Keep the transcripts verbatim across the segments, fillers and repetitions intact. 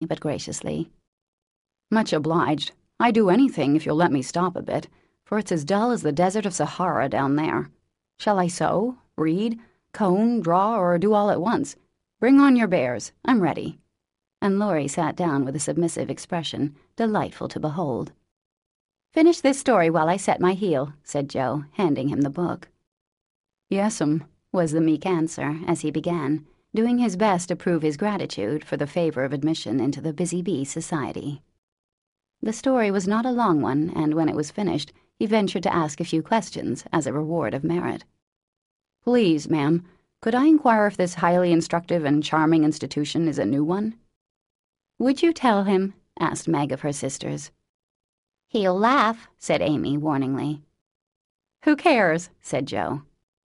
but graciously. "Much obliged. I'd do anything if you'll let me stop a bit, for it's as dull as the desert of Sahara down there. Shall I sew, read, cone, draw, or do all at once? Bring on your bears. I'm ready." And Laurie sat down with a submissive expression, delightful to behold. "Finish this story while I set my heel," said Joe, handing him the book. "Yes'm," was the meek answer as he began, doing his best to prove his gratitude for the favor of admission into the Busy Bee Society. The story was not a long one, and when it was finished, he ventured to ask a few questions as a reward of merit. "Please, ma'am, could I inquire if this highly instructive and charming institution is a new one?" "Would you tell him?" asked Meg of her sisters. "He'll laugh," said Amy warningly. "Who cares?" said Joe.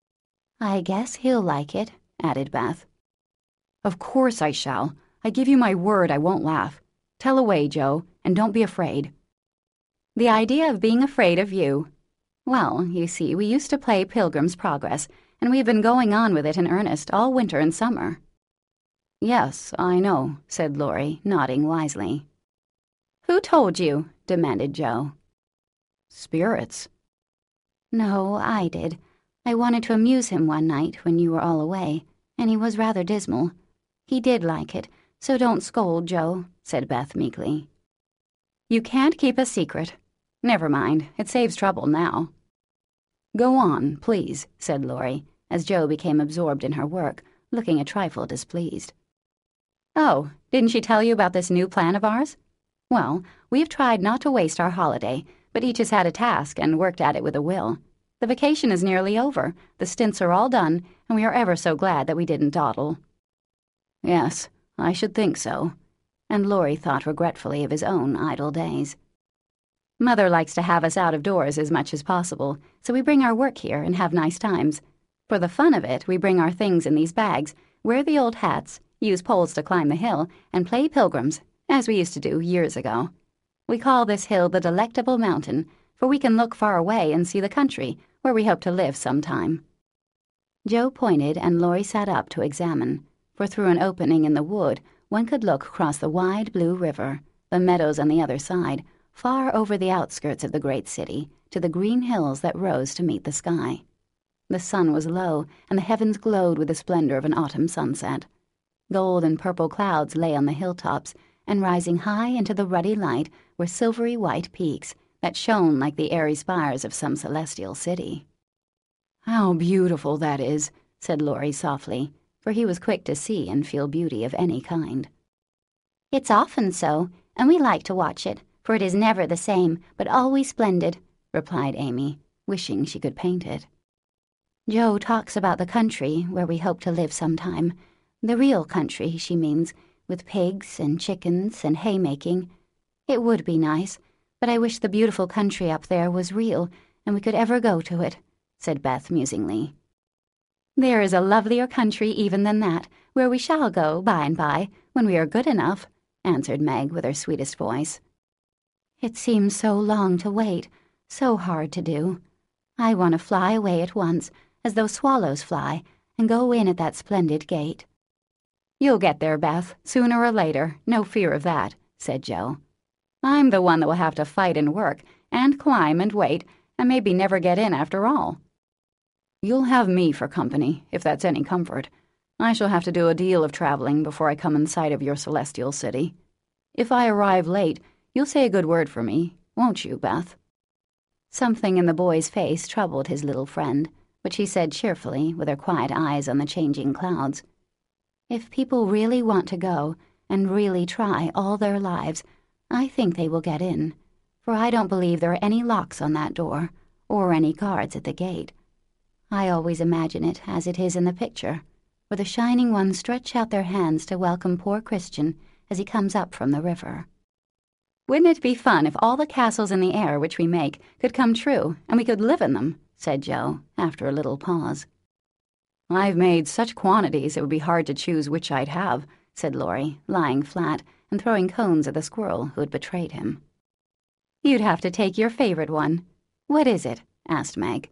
"I guess he'll like it," added Beth. "Of course I shall. I give you my word I won't laugh. Tell away, Joe, and don't be afraid." "The idea of being afraid of you. Well, you see, we used to play Pilgrim's Progress, and we've been going on with it in earnest all winter and summer." "Yes, I know," said Laurie, nodding wisely. "Who told you?" demanded Joe. "Spirits." "No, I did. I wanted to amuse him one night when you were all away, and he was rather dismal. He did like it, so don't scold, Joe," said Beth meekly. "You can't keep a secret. Never mind, it saves trouble now." "Go on, please," said Laurie, as Joe became absorbed in her work, looking a trifle displeased. "Oh, didn't she tell you about this new plan of ours? Well, we've tried not to waste our holiday, but each has had a task and worked at it with a will. The vacation is nearly over, the stints are all done, and we are ever so glad that we didn't dawdle." "Yes, I should think so," and Laurie thought regretfully of his own idle days. "Mother likes to have us out of doors as much as possible, so we bring our work here and have nice times. For the fun of it, we bring our things in these bags, wear the old hats, use poles to climb the hill, and play pilgrims, as we used to do years ago. We call this hill the Delectable Mountain, for we can look far away and see the country, where we hope to live sometime." Joe pointed, and Laurie sat up to examine, for through an opening in the wood one could look across the wide blue river, the meadows on the other side, far over the outskirts of the great city, to the green hills that rose to meet the sky. The sun was low, and the heavens glowed with the splendor of an autumn sunset. Gold and purple clouds lay on the hilltops, and rising high into the ruddy light were silvery white peaks that shone like the airy spires of some celestial city. "How beautiful that is," said Laurie softly, for he was quick to see and feel beauty of any kind. "It's often so, and we like to watch it, for it is never the same, but always splendid," replied Amy, wishing she could paint it. "Joe talks about the country where we hope to live sometime. The real country, she means, with pigs and chickens and haymaking. It would be nice, but I wish the beautiful country up there was real and we could ever go to it," said Beth musingly. "There is a lovelier country even than that, where we shall go by and by, when we are good enough," answered Meg with her sweetest voice. "It seems so long to wait, so hard to do. I want to fly away at once, as though swallows fly, and go in at that splendid gate." "You'll get there, Beth, sooner or later, no fear of that," said Joe. "I'm the one that will have to fight and work, and climb and wait, and maybe never get in after all." "You'll have me for company, if that's any comfort. I shall have to do a deal of traveling before I come in sight of your celestial city. If I arrive late, you'll say a good word for me, won't you, Beth?" Something in the boy's face troubled his little friend, but she said cheerfully, with her quiet eyes on the changing clouds, "If people really want to go, and really try all their lives, I think they will get in, for I don't believe there are any locks on that door, or any guards at the gate. I always imagine it as it is in the picture, where the Shining Ones stretch out their hands to welcome poor Christian as he comes up from the river." "Wouldn't it be fun if all the castles in the air which we make could come true, and we could live in them?" said Joe, after a little pause. "I've made such quantities it would be hard to choose which I'd have," said Laurie, lying flat and throwing cones at the squirrel who had betrayed him. "You'd have to take your favorite one. What is it?" asked Meg.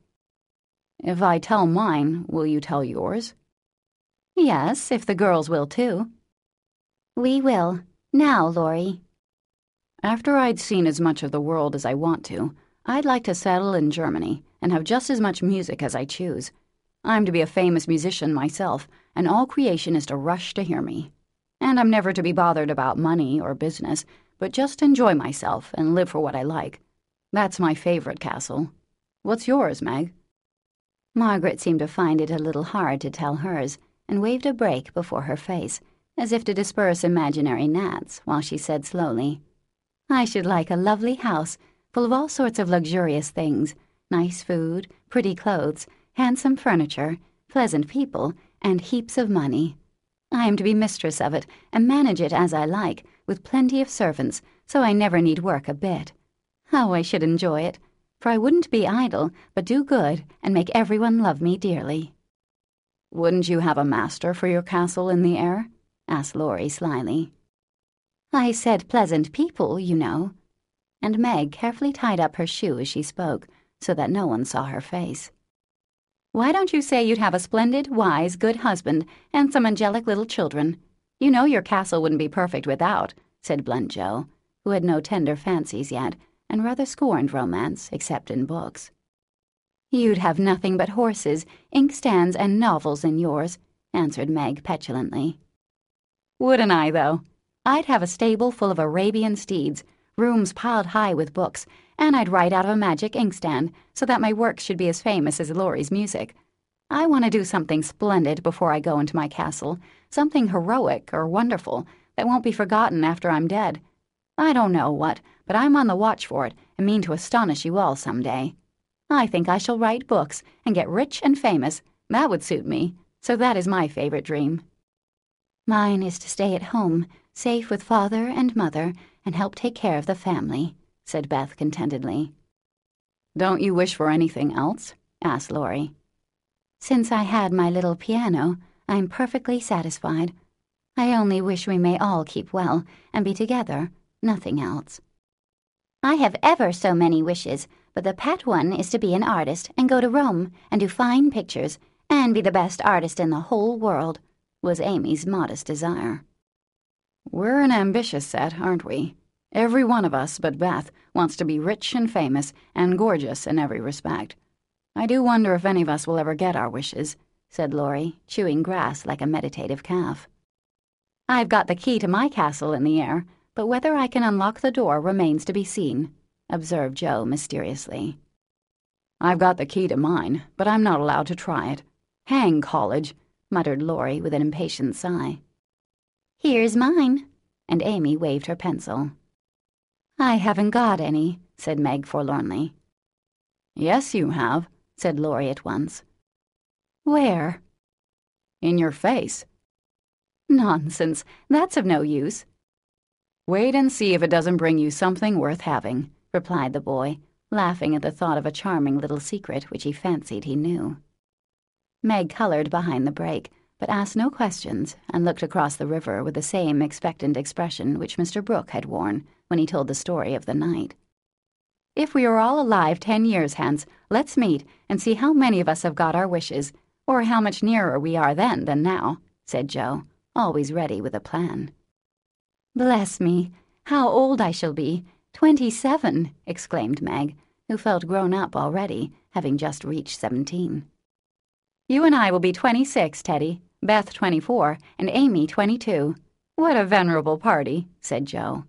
"If I tell mine, will you tell yours?" "Yes, if the girls will too." "We will. Now, Laurie. After I'd seen as much of the world as I want to, I'd like to settle in Germany and have just as much music as I choose. I'm to be a famous musician myself, and all creation is to rush to hear me. And I'm never to be bothered about money or business, but just enjoy myself and live for what I like. That's my favorite castle. What's yours, Meg? Margaret seemed to find it a little hard to tell hers, and waved a break before her face, as if to disperse imaginary gnats, while she said slowly, I should like a lovely house, full of all sorts of luxurious things, nice food, pretty clothes, handsome furniture, pleasant people, and heaps of money. I am to be mistress of it, and manage it as I like, with plenty of servants, so I never need work a bit. How I should enjoy it, for I wouldn't be idle, but do good, and make everyone love me dearly. Wouldn't you have a master for your castle in the air? Asked Laurie slyly. I said pleasant people, you know. And Meg carefully tied up her shoe as she spoke, so that no one saw her face. Why don't you say you'd have a splendid, wise, good husband and some angelic little children? You know your castle wouldn't be perfect without, said blunt Joe, who had no tender fancies yet, and rather scorned romance, except in books. You'd have nothing but horses, inkstands, and novels in yours, answered Meg petulantly. Wouldn't I, though? I'd have a stable full of Arabian steeds, rooms piled high with books, and I'd write out of a magic inkstand so that my works should be as famous as Laurie's music. I want to do something splendid before I go into my castle, something heroic or wonderful that won't be forgotten after I'm dead. I don't know what, but I'm on the watch for it and mean to astonish you all some day. I think I shall write books and get rich and famous. That would suit me, so that is my favorite dream. Mine is to stay at home, safe with father and mother, and help take care of the family, said Beth contentedly. Don't you wish for anything else? Asked Laurie. Since I had my little piano, I'm perfectly satisfied. I only wish we may all keep well and be together, nothing else. I have ever so many wishes, but the pet one is to be an artist and go to Rome and do fine pictures and be the best artist in the whole world, was Amy's modest desire. We're an ambitious set, aren't we? Every one of us but Beth wants to be rich and famous and gorgeous in every respect. I do wonder if any of us will ever get our wishes, said Laurie, chewing grass like a meditative calf. I've got the key to my castle in the air, but whether I can unlock the door remains to be seen, observed Joe mysteriously. I've got the key to mine, but I'm not allowed to try it. Hang college, muttered Laurie with an impatient sigh. Here's mine, and Amy waved her pencil. I haven't got any, said Meg forlornly. Yes, you have, said Laurie at once. Where? In your face. Nonsense, that's of no use. Wait and see if it doesn't bring you something worth having, replied the boy, laughing at the thought of a charming little secret which he fancied he knew. Meg colored behind the break, but asked no questions and looked across the river with the same expectant expression which Mister Brooke had worn when he told the story of the night. If we are all alive ten years hence, let's meet and see how many of us have got our wishes, or how much nearer we are then than now, said Joe, always ready with a plan. Bless me, how old I shall be! Twenty-seven, exclaimed Meg, who felt grown up already, having just reached seventeen. You and I will be twenty-six, Teddy, Beth twenty-four, and Amy twenty-two. What a venerable party, said Joe.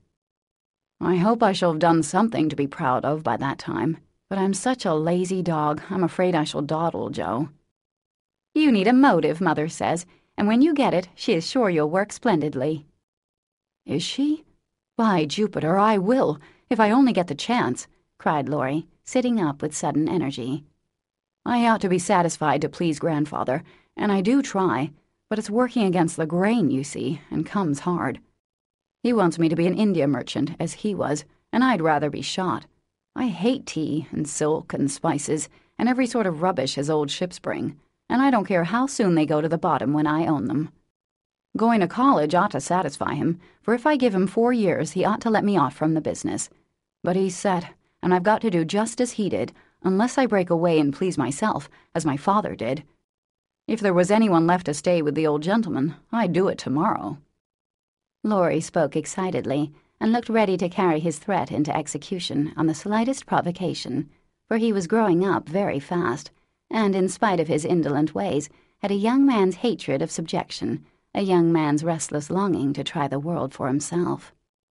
I hope I shall have done something to be proud of by that time, but I'm such a lazy dog, I'm afraid I shall dawdle, Joe. You need a motive, Mother says, and when you get it, she is sure you'll work splendidly. Is she? By Jupiter, I will, if I only get the chance, cried Laurie, sitting up with sudden energy. I ought to be satisfied to please Grandfather, and I do try, but it's working against the grain, you see, and comes hard. He wants me to be an India merchant, as he was, and I'd rather be shot. I hate tea and silk and spices and every sort of rubbish his old ships bring, and I don't care how soon they go to the bottom when I own them. Going to college ought to satisfy him, for if I give him four years, he ought to let me off from the business. But he's set, and I've got to do just as he did, unless I break away and please myself, as my father did. If there was anyone left to stay with the old gentleman, I'd do it tomorrow. Laurie spoke excitedly and looked ready to carry his threat into execution on the slightest provocation, for he was growing up very fast, and in spite of his indolent ways, had a young man's hatred of subjection, a young man's restless longing to try the world for himself.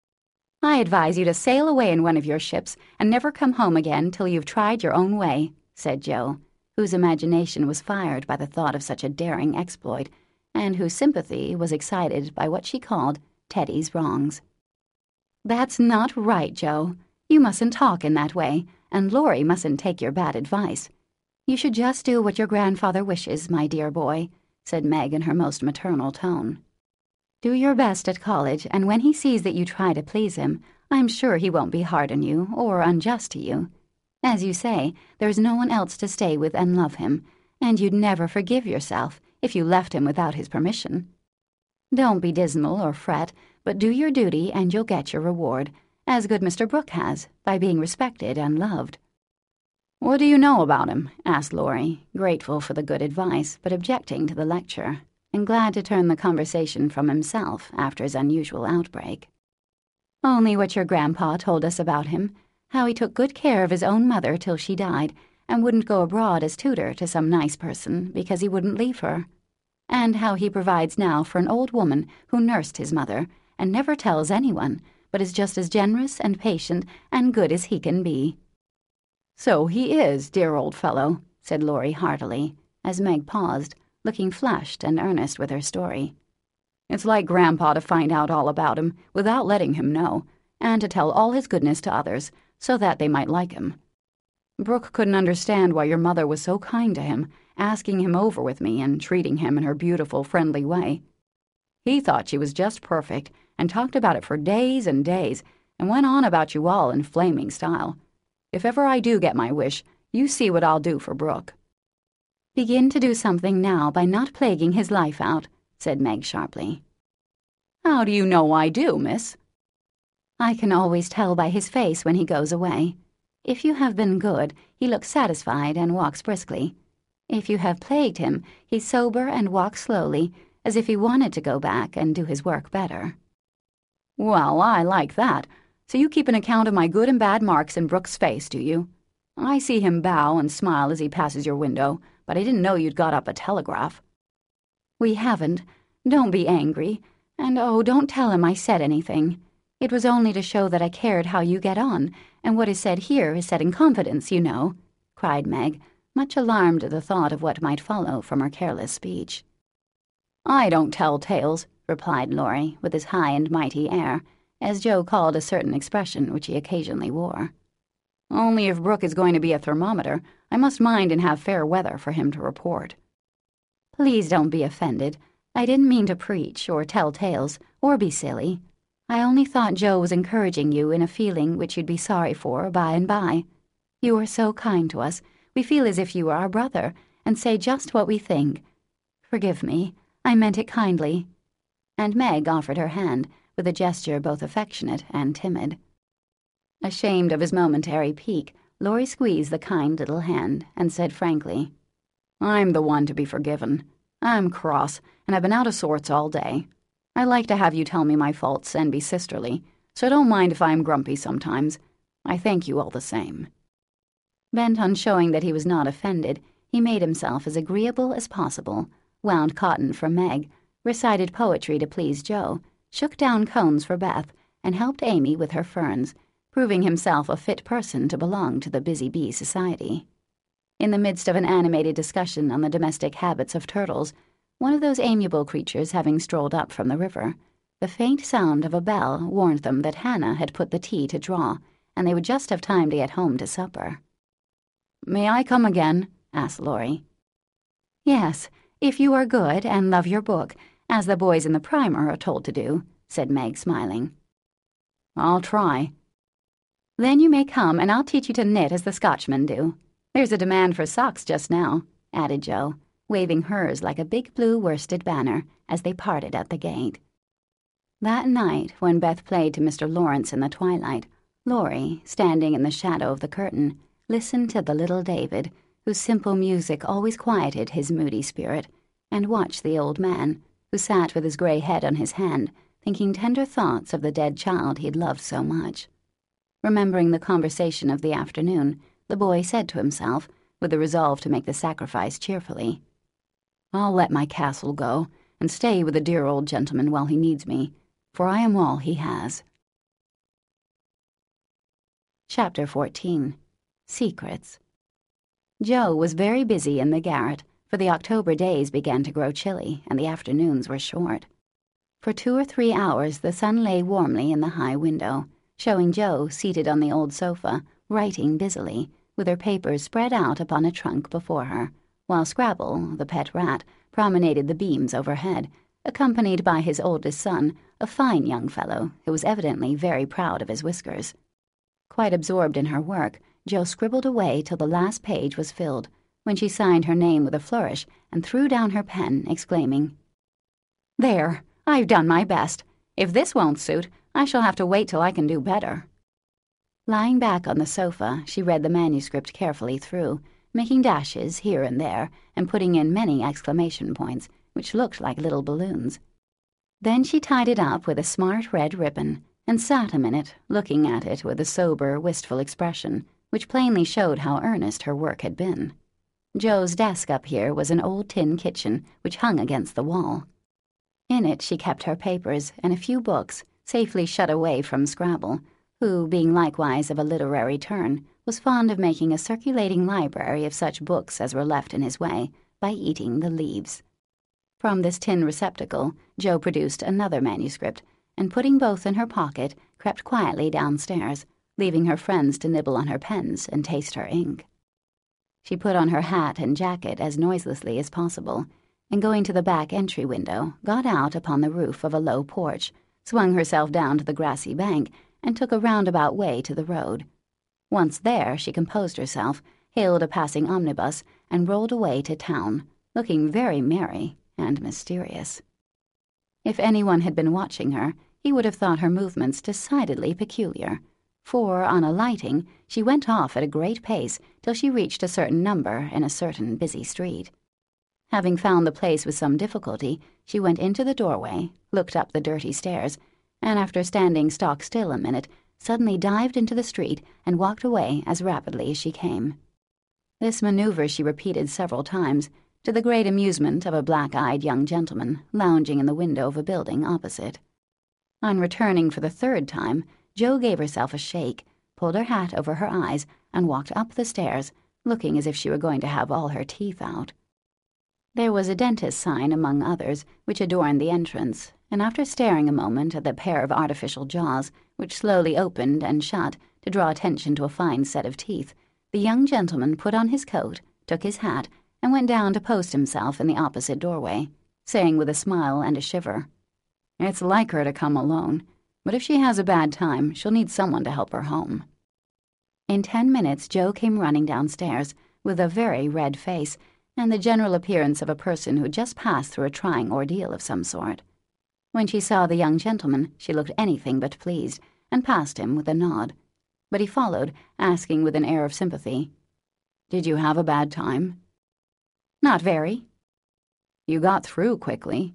"I advise you to sail away in one of your ships and never come home again till you've tried your own way," said Jo, whose imagination was fired by the thought of such a daring exploit, and whose sympathy was excited by what she called Teddy's wrongs. "That's not right, Jo. You mustn't talk in that way, and Laurie mustn't take your bad advice. You should just do what your grandfather wishes, my dear boy," said Meg in her most maternal tone. "Do your best at college, and when he sees that you try to please him, I'm sure he won't be hard on you or unjust to you. As you say, there's no one else to stay with and love him, and you'd never forgive yourself if you left him without his permission. Don't be dismal or fret, but do your duty and you'll get your reward, as good Mister Brooke has, by being respected and loved." "What do you know about him?" asked Laurie, grateful for the good advice, but objecting to the lecture, and glad to turn the conversation from himself after his unusual outbreak. "Only what your grandpa told us about him, how he took good care of his own mother till she died, and wouldn't go abroad as tutor to some nice person because he wouldn't leave her, and how he provides now for an old woman who nursed his mother and never tells anyone, but is just as generous and patient and good as he can be." "So he is, dear old fellow," said Laurie heartily, as Meg paused, looking flushed and earnest with her story. "It's like Grandpa to find out all about him without letting him know, and to tell all his goodness to others, so that they might like him. Brooke couldn't understand why your mother was so kind to him, asking him over with me and treating him in her beautiful, friendly way. He thought she was just perfect, and talked about it for days and days, and went on about you all in flaming style. If ever I do get my wish, you see what I'll do for Brooke." "Begin to do something now by not plaguing his life out," said Meg sharply. "How do you know I do, miss?" "I can always tell by his face when he goes away. If you have been good, he looks satisfied and walks briskly. If you have plagued him, he's sober and walks slowly, as if he wanted to go back and do his work better." "Well, I like that. So you keep an account of my good and bad marks in Brooke's face, do you? I see him bow and smile as he passes your window, but I didn't know you'd got up a telegraph." "We haven't. Don't be angry. And oh, don't tell him I said anything. It was only to show that I cared how you get on, and what is said here is said in confidence, you know," cried Meg, much alarmed at the thought of what might follow from her careless speech. "I don't tell tales," replied Laurie, with his high and mighty air, as Jo called a certain expression which he occasionally wore. "Only if Brooke is going to be a thermometer, I must mind and have fair weather for him to report." "Please don't be offended. I didn't mean to preach or tell tales or be silly. I only thought Jo was encouraging you in a feeling which you'd be sorry for by and by. You are so kind to us. We feel as if you were our brother, and say just what we think. Forgive me. I meant it kindly." And Meg offered her hand, with a gesture both affectionate and timid. Ashamed of his momentary pique, Laurie squeezed the kind little hand and said frankly, "I'm the one to be forgiven. I'm cross, and I've been out of sorts all day. I like to have you tell me my faults and be sisterly, so don't mind if I'm grumpy sometimes. I thank you all the same." Bent on showing that he was not offended, he made himself as agreeable as possible, wound cotton for Meg, recited poetry to please Jo, shook down cones for Beth, and helped Amy with her ferns, proving himself a fit person to belong to the Busy Bee Society. In the midst of an animated discussion on the domestic habits of turtles, one of those amiable creatures having strolled up from the river, the faint sound of a bell warned them that Hannah had put the tea to draw, and they would just have time to get home to supper. "May I come again?" asked Laurie. "Yes, if you are good and love your book, as the boys in the primer are told to do," said Meg, smiling. "I'll try." "Then you may come, and I'll teach you to knit as the Scotchmen do. There's a demand for socks just now," added Jo, waving hers like a big blue worsted banner as they parted at the gate. That night, when Beth played to Mister Lawrence in the twilight, Laurie, standing in the shadow of the curtain, listened to the little David, whose simple music always quieted his moody spirit, and watched the old man, who sat with his gray head on his hand, thinking tender thoughts of the dead child he'd loved so much. Remembering the conversation of the afternoon, the boy said to himself, with the resolve to make the sacrifice cheerfully, "I'll let my castle go, and stay with the dear old gentleman while he needs me, for I am all he has." Chapter fourteen. Secrets. Joe was very busy in the garret, for the October days began to grow chilly and the afternoons were short. For two or three hours the sun lay warmly in the high window, showing Joe seated on the old sofa, writing busily, with her papers spread out upon a trunk before her, while Scrabble, the pet rat, promenaded the beams overhead, accompanied by his oldest son, a fine young fellow who was evidently very proud of his whiskers. Quite absorbed in her work, Joe scribbled away till the last page was filled, when she signed her name with a flourish and threw down her pen, exclaiming, "There, I've done my best. If this won't suit, I shall have to wait till I can do better." Lying back on the sofa, she read the manuscript carefully through, making dashes here and there and putting in many exclamation points, which looked like little balloons. Then she tied it up with a smart red ribbon and sat a minute, looking at it with a sober, wistful expression, which plainly showed how earnest her work had been. Joe's desk up here was an old tin kitchen which hung against the wall. In it she kept her papers and a few books, safely shut away from Scrabble, who, being likewise of a literary turn, was fond of making a circulating library of such books as were left in his way by eating the leaves. From this tin receptacle, Joe produced another manuscript, and putting both in her pocket, crept quietly downstairs, leaving her friends to nibble on her pens and taste her ink. She put on her hat and jacket as noiselessly as possible, and going to the back entry window, got out upon the roof of a low porch, swung herself down to the grassy bank, and took a roundabout way to the road. Once there, she composed herself, hailed a passing omnibus, and rolled away to town, looking very merry and mysterious. If anyone had been watching her, he would have thought her movements decidedly peculiar, for, on alighting, she went off at a great pace till she reached a certain number in a certain busy street. Having found the place with some difficulty, she went into the doorway, looked up the dirty stairs, and after standing stock still a minute, suddenly dived into the street and walked away as rapidly as she came. This maneuver she repeated several times, to the great amusement of a black-eyed young gentleman lounging in the window of a building opposite. On returning for the third time, Joe gave herself a shake, pulled her hat over her eyes, and walked up the stairs, looking as if she were going to have all her teeth out. There was a dentist's sign among others, which adorned the entrance, and after staring a moment at the pair of artificial jaws, which slowly opened and shut to draw attention to a fine set of teeth, the young gentleman put on his coat, took his hat, and went down to post himself in the opposite doorway, saying with a smile and a shiver, "It's like her to come alone, but if she has a bad time, she'll need someone to help her home." In ten minutes Joe came running downstairs, with a very red face, and the general appearance of a person who had just passed through a trying ordeal of some sort. When she saw the young gentleman, she looked anything but pleased, and passed him with a nod. But he followed, asking with an air of sympathy, "Did you have a bad time?" "Not very." "You got through quickly."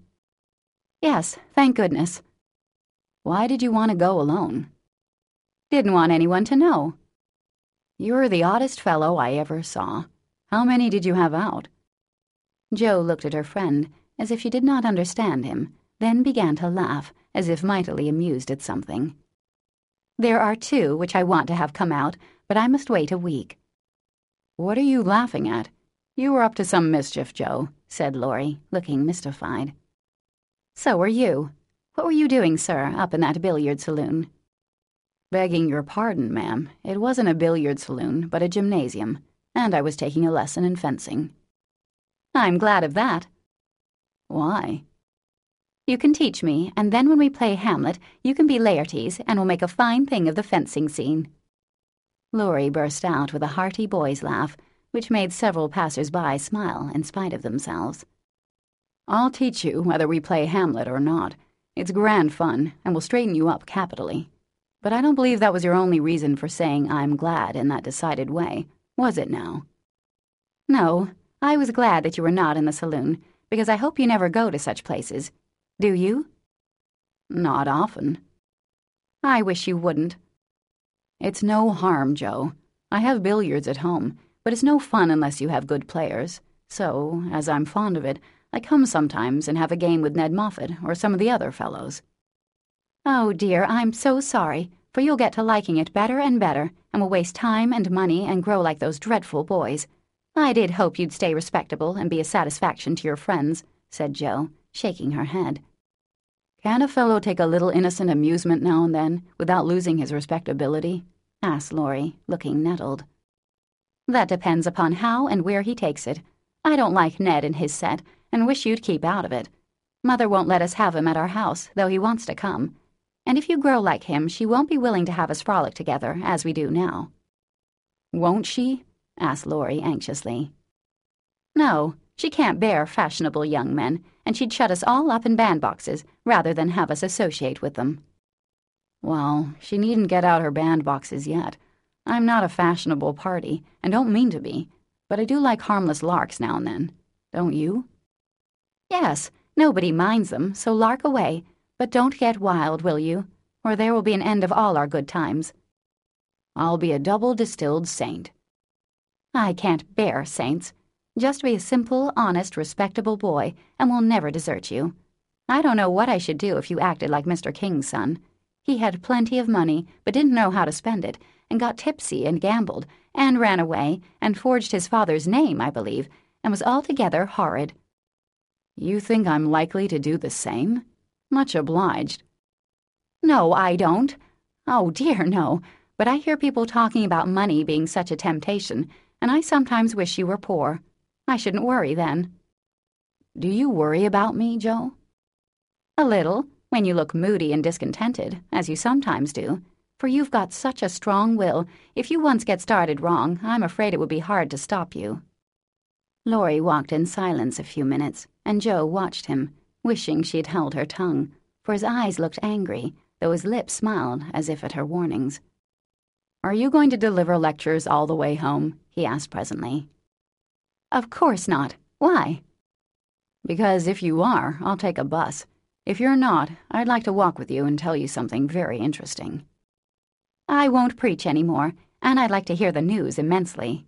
"Yes, thank goodness." "Why did you want to go alone?" "Didn't want anyone to know." "You're the oddest fellow I ever saw. How many did you have out?" Joe looked at her friend, as if she did not understand him, then began to laugh, as if mightily amused at something. "There are two which I want to have come out, but I must wait a week." "What are you laughing at? You were up to some mischief, Joe," said Laurie, looking mystified. "So were you. What were you doing, sir, up in that billiard saloon?" "Begging your pardon, ma'am, it wasn't a billiard saloon, but a gymnasium, and I was taking a lesson in fencing." "I'm glad of that." "Why?" "You can teach me, and then when we play Hamlet, you can be Laertes, and we'll make a fine thing of the fencing scene." Laurie burst out with a hearty boy's laugh, which made several passers-by smile in spite of themselves. "I'll teach you whether we play Hamlet or not. It's grand fun, and will straighten you up capitally. But I don't believe that was your only reason for saying I'm glad in that decided way, was it now?" "No, I was glad that you were not in the saloon, because I hope you never go to such places. Do you?" Not often. I wish you wouldn't. It's no harm, Jo. I have billiards at home, but it's no fun unless you have good players. So, as I'm fond of it, I come sometimes and have a game with Ned Moffat or some of the other fellows. Oh, dear, I'm so sorry, for you'll get to liking it better and better, and will waste time and money and grow like those dreadful boys. I did hope you'd stay respectable and be a satisfaction to your friends, said Jo, shaking her head. Can't a fellow take a little innocent amusement now and then, without losing his respectability? Asked Laurie, looking nettled. That depends upon how and where he takes it. I don't like Ned and his set, and wish you'd keep out of it. Mother won't let us have him at our house, though he wants to come. And if you grow like him, she won't be willing to have us frolic together, as we do now. Won't she? Asked Laurie anxiously. No, she can't bear fashionable young men, and she'd shut us all up in bandboxes rather than have us associate with them. Well, she needn't get out her bandboxes yet. I'm not a fashionable party, and don't mean to be, but I do like harmless larks now and then. Don't you? Yes, nobody minds them, so lark away, but don't get wild, will you? Or there will be an end of all our good times. I'll be a double-distilled saint. I can't bear saints. Just be a simple, honest, respectable boy, and we'll never desert you. I don't know what I should do if you acted like Mister King's son. He had plenty of money, but didn't know how to spend it, and got tipsy and gambled, and ran away, and forged his father's name, I believe, and was altogether horrid. You think I'm likely to do the same? Much obliged. No, I don't. Oh, dear, no. But I hear people talking about money being such a temptation, and I sometimes wish you were poor. I shouldn't worry then. Do you worry about me, Jo? A little, when you look moody and discontented, as you sometimes do. For you've got such a strong will. If you once get started wrong, I'm afraid it would be hard to stop you. Laurie walked in silence a few minutes, and Jo watched him, wishing she had held her tongue, for his eyes looked angry, though his lips smiled as if at her warnings. Are you going to deliver lectures all the way home? He asked presently. Of course not. Why? Because if you are, I'll take a bus. If you're not, I'd like to walk with you and tell you something very interesting. I won't preach any more, and I'd like to hear the news immensely.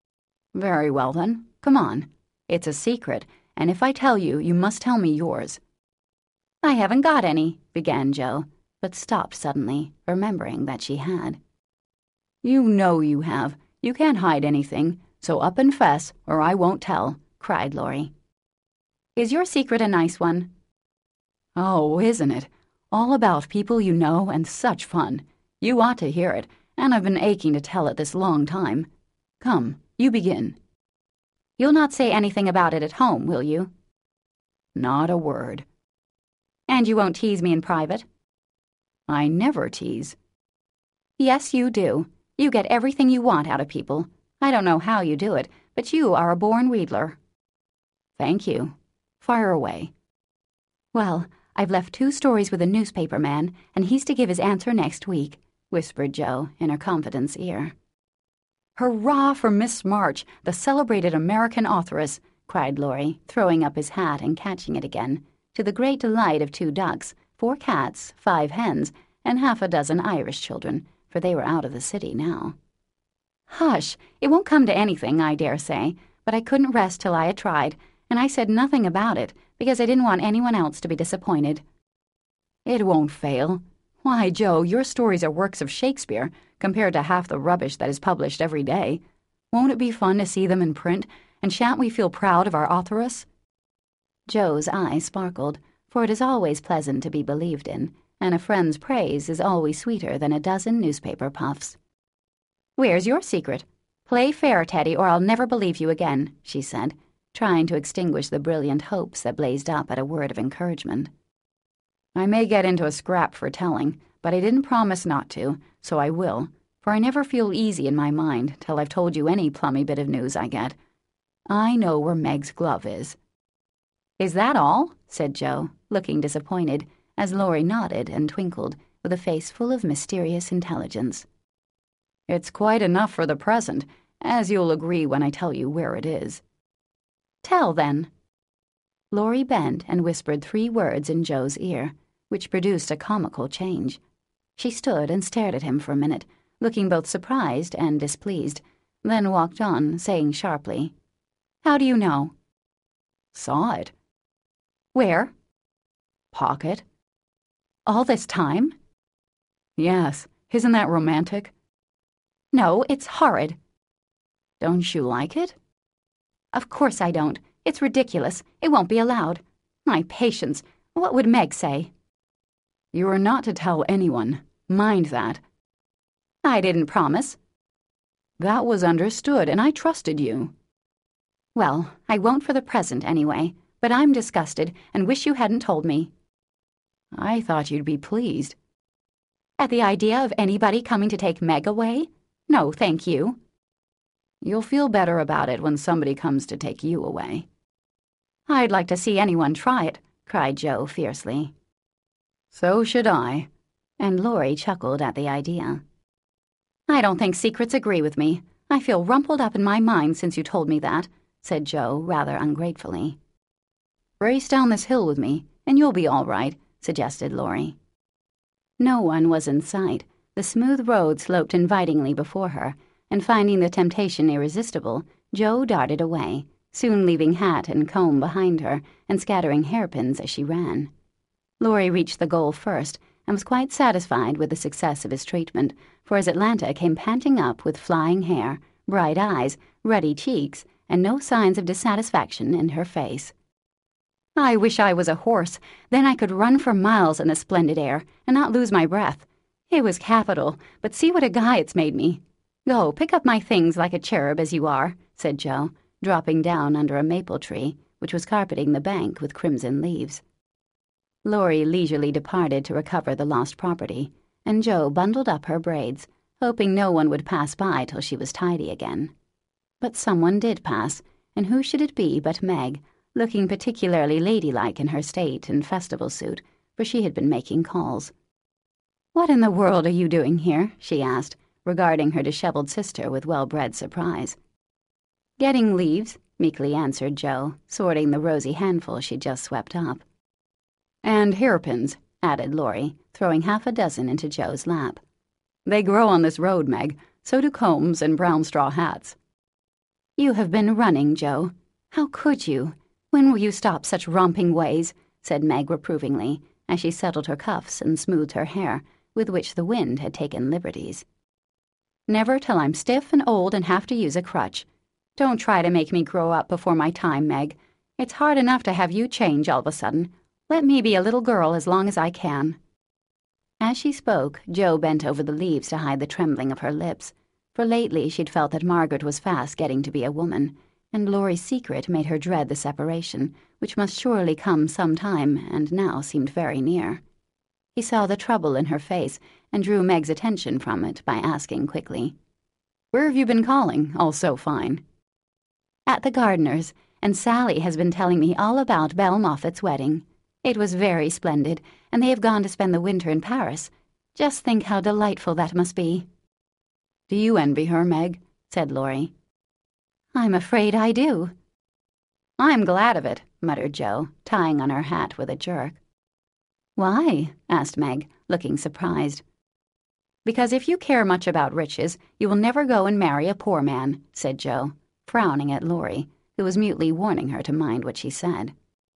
Very well, then. Come on. It's a secret, and if I tell you, you must tell me yours. I haven't got any, began Jo, but stopped suddenly, remembering that she had. You know you have. You can't hide anything, so up and fess, or I won't tell, cried Laurie. Is your secret a nice one? Oh, isn't it? All about people you know and such fun. You ought to hear it, and I've been aching to tell it this long time. Come, you begin. You'll not say anything about it at home, will you? Not a word. And you won't tease me in private? I never tease. Yes, you do. You get everything you want out of people. I don't know how you do it, but you are a born wheedler. Thank you. Fire away. Well, I've left two stories with a newspaper man, and he's to give his answer next week, whispered Jo in her confidant's ear. Hurrah for Miss March, the celebrated American authoress, cried Laurie, throwing up his hat and catching it again, to the great delight of two ducks, four cats, five hens, and half a dozen Irish children, for they were out of the city now. Hush! It won't come to anything, I dare say, but I couldn't rest till I had tried, and I said nothing about it, because I didn't want anyone else to be disappointed. It won't fail. Why, Jo, your stories are works of Shakespeare, compared to half the rubbish that is published every day. Won't it be fun to see them in print, and shan't we feel proud of our authoress? Jo's eyes sparkled, for it is always pleasant to be believed in, and a friend's praise is always sweeter than a dozen newspaper puffs. Where's your secret? Play fair, Teddy, or I'll never believe you again, she said, trying to extinguish the brilliant hopes that blazed up at a word of encouragement. I may get into a scrap for telling, but I didn't promise not to, so I will, for I never feel easy in my mind till I've told you any plummy bit of news I get. I know where Meg's glove is. Is that all? Said Jo, looking disappointed, as Laurie nodded and twinkled, with a face full of mysterious intelligence. It's quite enough for the present, as you'll agree when I tell you where it is. Tell, then. Laurie bent and whispered three words in Jo's ear, which produced a comical change. She stood and stared at him for a minute, looking both surprised and displeased, then walked on, saying sharply, "How do you know?" "Saw it." "Where?" "Pocket." "All this time?" "Yes. Isn't that romantic?" "No, it's horrid." "Don't you like it?" "Of course I don't. It's ridiculous. It won't be allowed. My patience! What would Meg say?" "You are not to tell anyone. Mind that." "I didn't promise." "That was understood, and I trusted you." "Well, I won't for the present, anyway, but I'm disgusted and wish you hadn't told me." "I thought you'd be pleased." "At the idea of anybody coming to take Meg away? No, thank you." "You'll feel better about it when somebody comes to take you away." "I'd like to see anyone try it," cried Joe fiercely. "So should I," and Laurie chuckled at the idea. "I don't think secrets agree with me. I feel rumpled up in my mind since you told me that," said Joe rather ungratefully. "Race down this hill with me, and you'll be all right," suggested Laurie. No one was in sight. The smooth road sloped invitingly before her, and finding the temptation irresistible, Joe darted away, soon leaving hat and comb behind her and scattering hairpins as she ran. Laurie reached the goal first and was quite satisfied with the success of his treatment, for as Atlanta came panting up with flying hair, bright eyes, ruddy cheeks, and no signs of dissatisfaction in her face. "I wish I was a horse. Then I could run for miles in the splendid air and not lose my breath. It was capital, but see what a guy it's made me. Go, pick up my things like a cherub as you are," said Joe, dropping down under a maple tree, which was carpeting the bank with crimson leaves. Laurie leisurely departed to recover the lost property, and Joe bundled up her braids, hoping no one would pass by till she was tidy again. But someone did pass, and who should it be but Meg, looking particularly ladylike in her state and festival suit, for she had been making calls. "What in the world are you doing here?" she asked, regarding her disheveled sister with well-bred surprise. "Getting leaves," meekly answered Joe, sorting the rosy handful she'd just swept up. "And hairpins," added Laurie, throwing half a dozen into Joe's lap. "They grow on this road, Meg. So do combs and brown straw hats." "You have been running, Joe. How could you? When will you stop such romping ways?" said Meg reprovingly, as she settled her cuffs and smoothed her hair, with which the wind had taken liberties. "Never till I'm stiff and old and have to use a crutch. Don't try to make me grow up before my time, Meg. It's hard enough to have you change all of a sudden. Let me be a little girl as long as I can." As she spoke, Joe bent over the leaves to hide the trembling of her lips, for lately she'd felt that Margaret was fast getting to be a woman, and Laurie's secret made her dread the separation, which must surely come some time and now seemed very near. He saw the trouble in her face and drew Meg's attention from it by asking quickly, "Where have you been calling, all so fine?" "At the gardener's, and Sally has been telling me all about Belle Moffat's wedding. It was very splendid, and they have gone to spend the winter in Paris. Just think how delightful that must be." "Do you envy her, Meg?" said Laurie. "I'm afraid I do." "I'm glad of it," muttered Joe, tying on her hat with a jerk. "Why?" asked Meg, looking surprised. "Because if you care much about riches, you will never go and marry a poor man," said Joe, frowning at Laurie, who was mutely warning her to mind what she said.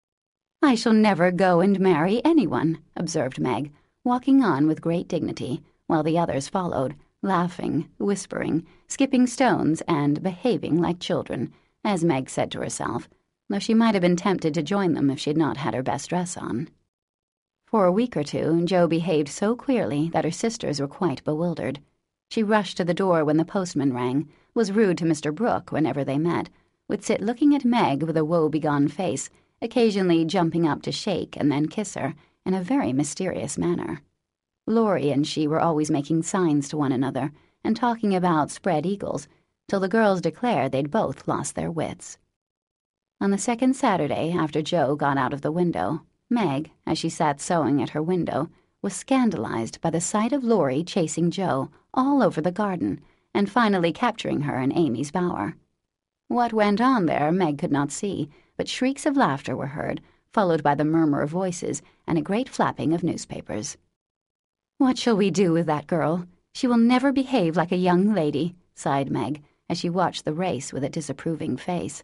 "I shall never go and marry anyone," observed Meg, walking on with great dignity, while the others followed, laughing, whispering, skipping stones, and behaving like children, as Meg said to herself, though she might have been tempted to join them if she had not had her best dress on. For a week or two, Joe behaved so queerly that her sisters were quite bewildered. She rushed to the door when the postman rang, was rude to Mister Brooke whenever they met, would sit looking at Meg with a woe-begone face, occasionally jumping up to shake and then kiss her, in a very mysterious manner. Laurie and she were always making signs to one another and talking about spread eagles, till the girls declared they'd both lost their wits. On the second Saturday after Joe got out of the window, Meg, as she sat sewing at her window, was scandalized by the sight of Laurie chasing Joe all over the garden and finally capturing her in Amy's bower. What went on there Meg could not see, but shrieks of laughter were heard, followed by the murmur of voices and a great flapping of newspapers. "What shall we do with that girl? She will never behave like a young lady," sighed Meg, as she watched the race with a disapproving face.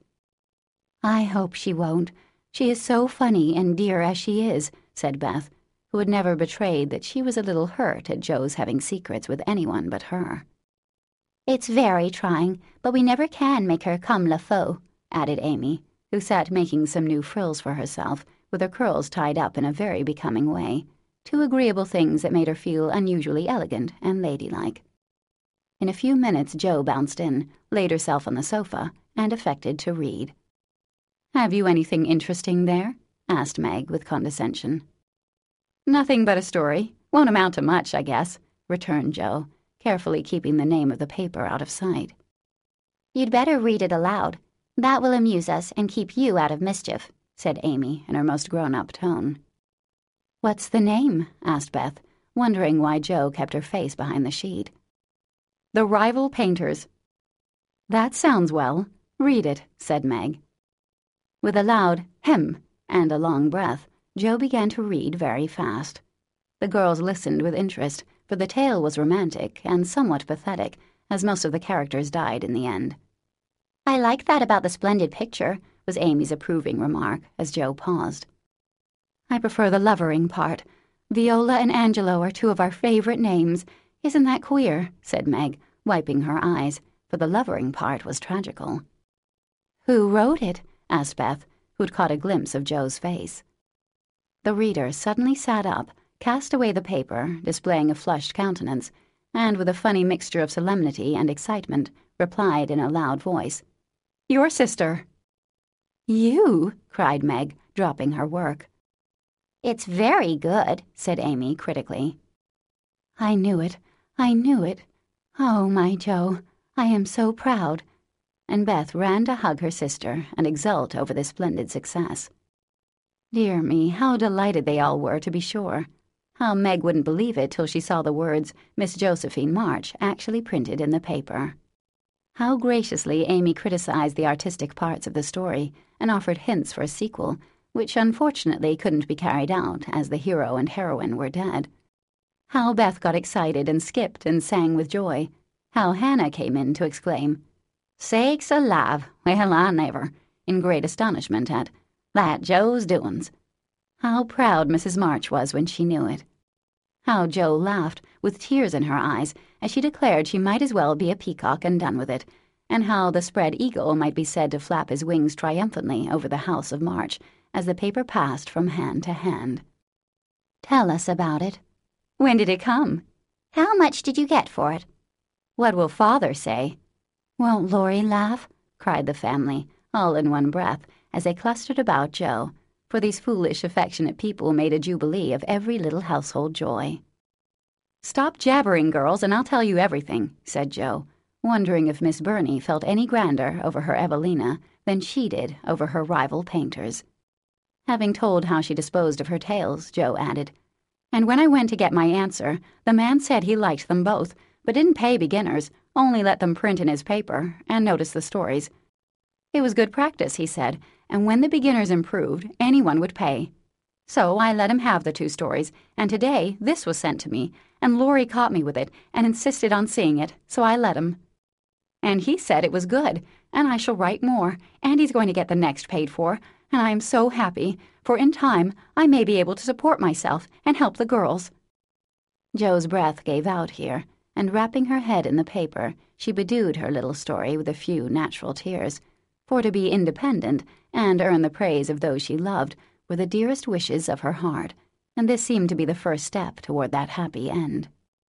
"I hope she won't. She is so funny and dear as she is," said Beth, who had never betrayed that she was a little hurt at Joe's having secrets with anyone but her. "It's very trying, but we never can make her comme la faut," added Amy, who sat making some new frills for herself, with her curls tied up in a very becoming way, two agreeable things that made her feel unusually elegant and ladylike. In a few minutes Jo bounced in, laid herself on the sofa, and affected to read. "Have you anything interesting there?" asked Meg with condescension. "Nothing but a story. Won't amount to much, I guess," returned Jo, carefully keeping the name of the paper out of sight. "You'd better read it aloud. That will amuse us and keep you out of mischief," said Amy in her most grown-up tone. "What's the name?" asked Beth, wondering why Jo kept her face behind the sheet. "The Rival Painters." "That sounds well. Read it," said Meg. With a loud hem and a long breath, Jo began to read very fast. The girls listened with interest, for the tale was romantic and somewhat pathetic, as most of the characters died in the end. "I like that about the splendid picture," was Amy's approving remark as Jo paused. "I prefer the lovering part. Viola and Angelo are two of our favorite names. Isn't that queer?" said Meg, wiping her eyes, for the lovering part was tragical. "Who wrote it?" asked Beth, who'd caught a glimpse of Jo's face. The reader suddenly sat up, cast away the paper, displaying a flushed countenance, and with a funny mixture of solemnity and excitement, replied in a loud voice, "Your sister." "You?" cried Meg, dropping her work. "It's very good," said Amy critically. "I knew it. I knew it. Oh, my Jo, I am so proud." And Beth ran to hug her sister and exult over this splendid success. Dear me, how delighted they all were, to be sure. How Meg wouldn't believe it till she saw the words Miss Josephine March actually printed in the paper. How graciously Amy criticized the artistic parts of the story and offered hints for a sequel, which unfortunately couldn't be carried out as the hero and heroine were dead. How Beth got excited and skipped and sang with joy. How Hannah came in to exclaim, "Sakes alive, well, I never," in great astonishment at "that Jo's doin's." How proud Missus March was when she knew it. How Jo laughed, with tears in her eyes, as she declared she might as well be a peacock and done with it, and how the spread eagle might be said to flap his wings triumphantly over the house of March as the paper passed from hand to hand. "Tell us about it." "When did it come?" "How much did you get for it?" "What will Father say?" "Won't Laurie laugh?" cried the family, all in one breath, as they clustered about Jo, for these foolish, affectionate people made a jubilee of every little household joy. "Stop jabbering, girls, and I'll tell you everything," said Jo, wondering if Miss Burney felt any grander over her Evelina than she did over her rival painters. Having told how she disposed of her tales, Jo added, "And when I went to get my answer, the man said he liked them both, but didn't pay beginners, only let them print in his paper, and notice the stories. It was good practice, he said, and when the beginners improved, anyone would pay. So I let him have the two stories, and today this was sent to me, and Laurie caught me with it and insisted on seeing it, so I let him. And he said it was good, and I shall write more, and he's going to get the next paid for, and I am so happy, for in time I may be able to support myself and help the girls." Jo's breath gave out here, and wrapping her head in the paper, she bedewed her little story with a few natural tears, for to be independent and earn the praise of those she loved were the dearest wishes of her heart, and this seemed to be the first step toward that happy end.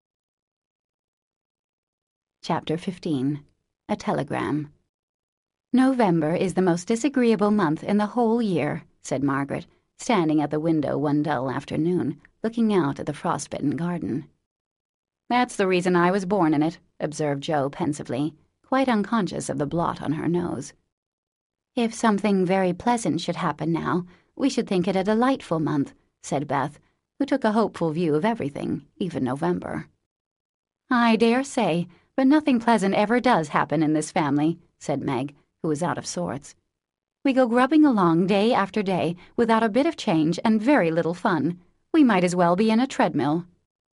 Chapter fifteen. A Telegram. "November is the most disagreeable month in the whole year," said Margaret, standing at the window one dull afternoon, looking out at the frostbitten garden. "That's the reason I was born in it," observed Jo pensively, quite unconscious of the blot on her nose. "If something very pleasant should happen now, we should think it a delightful month," said Beth, who took a hopeful view of everything, even November. "I dare say, but nothing pleasant ever does happen in this family," said Meg, who was out of sorts. We go grubbing along day after day without a bit of change and very little fun. We might as well be in a treadmill."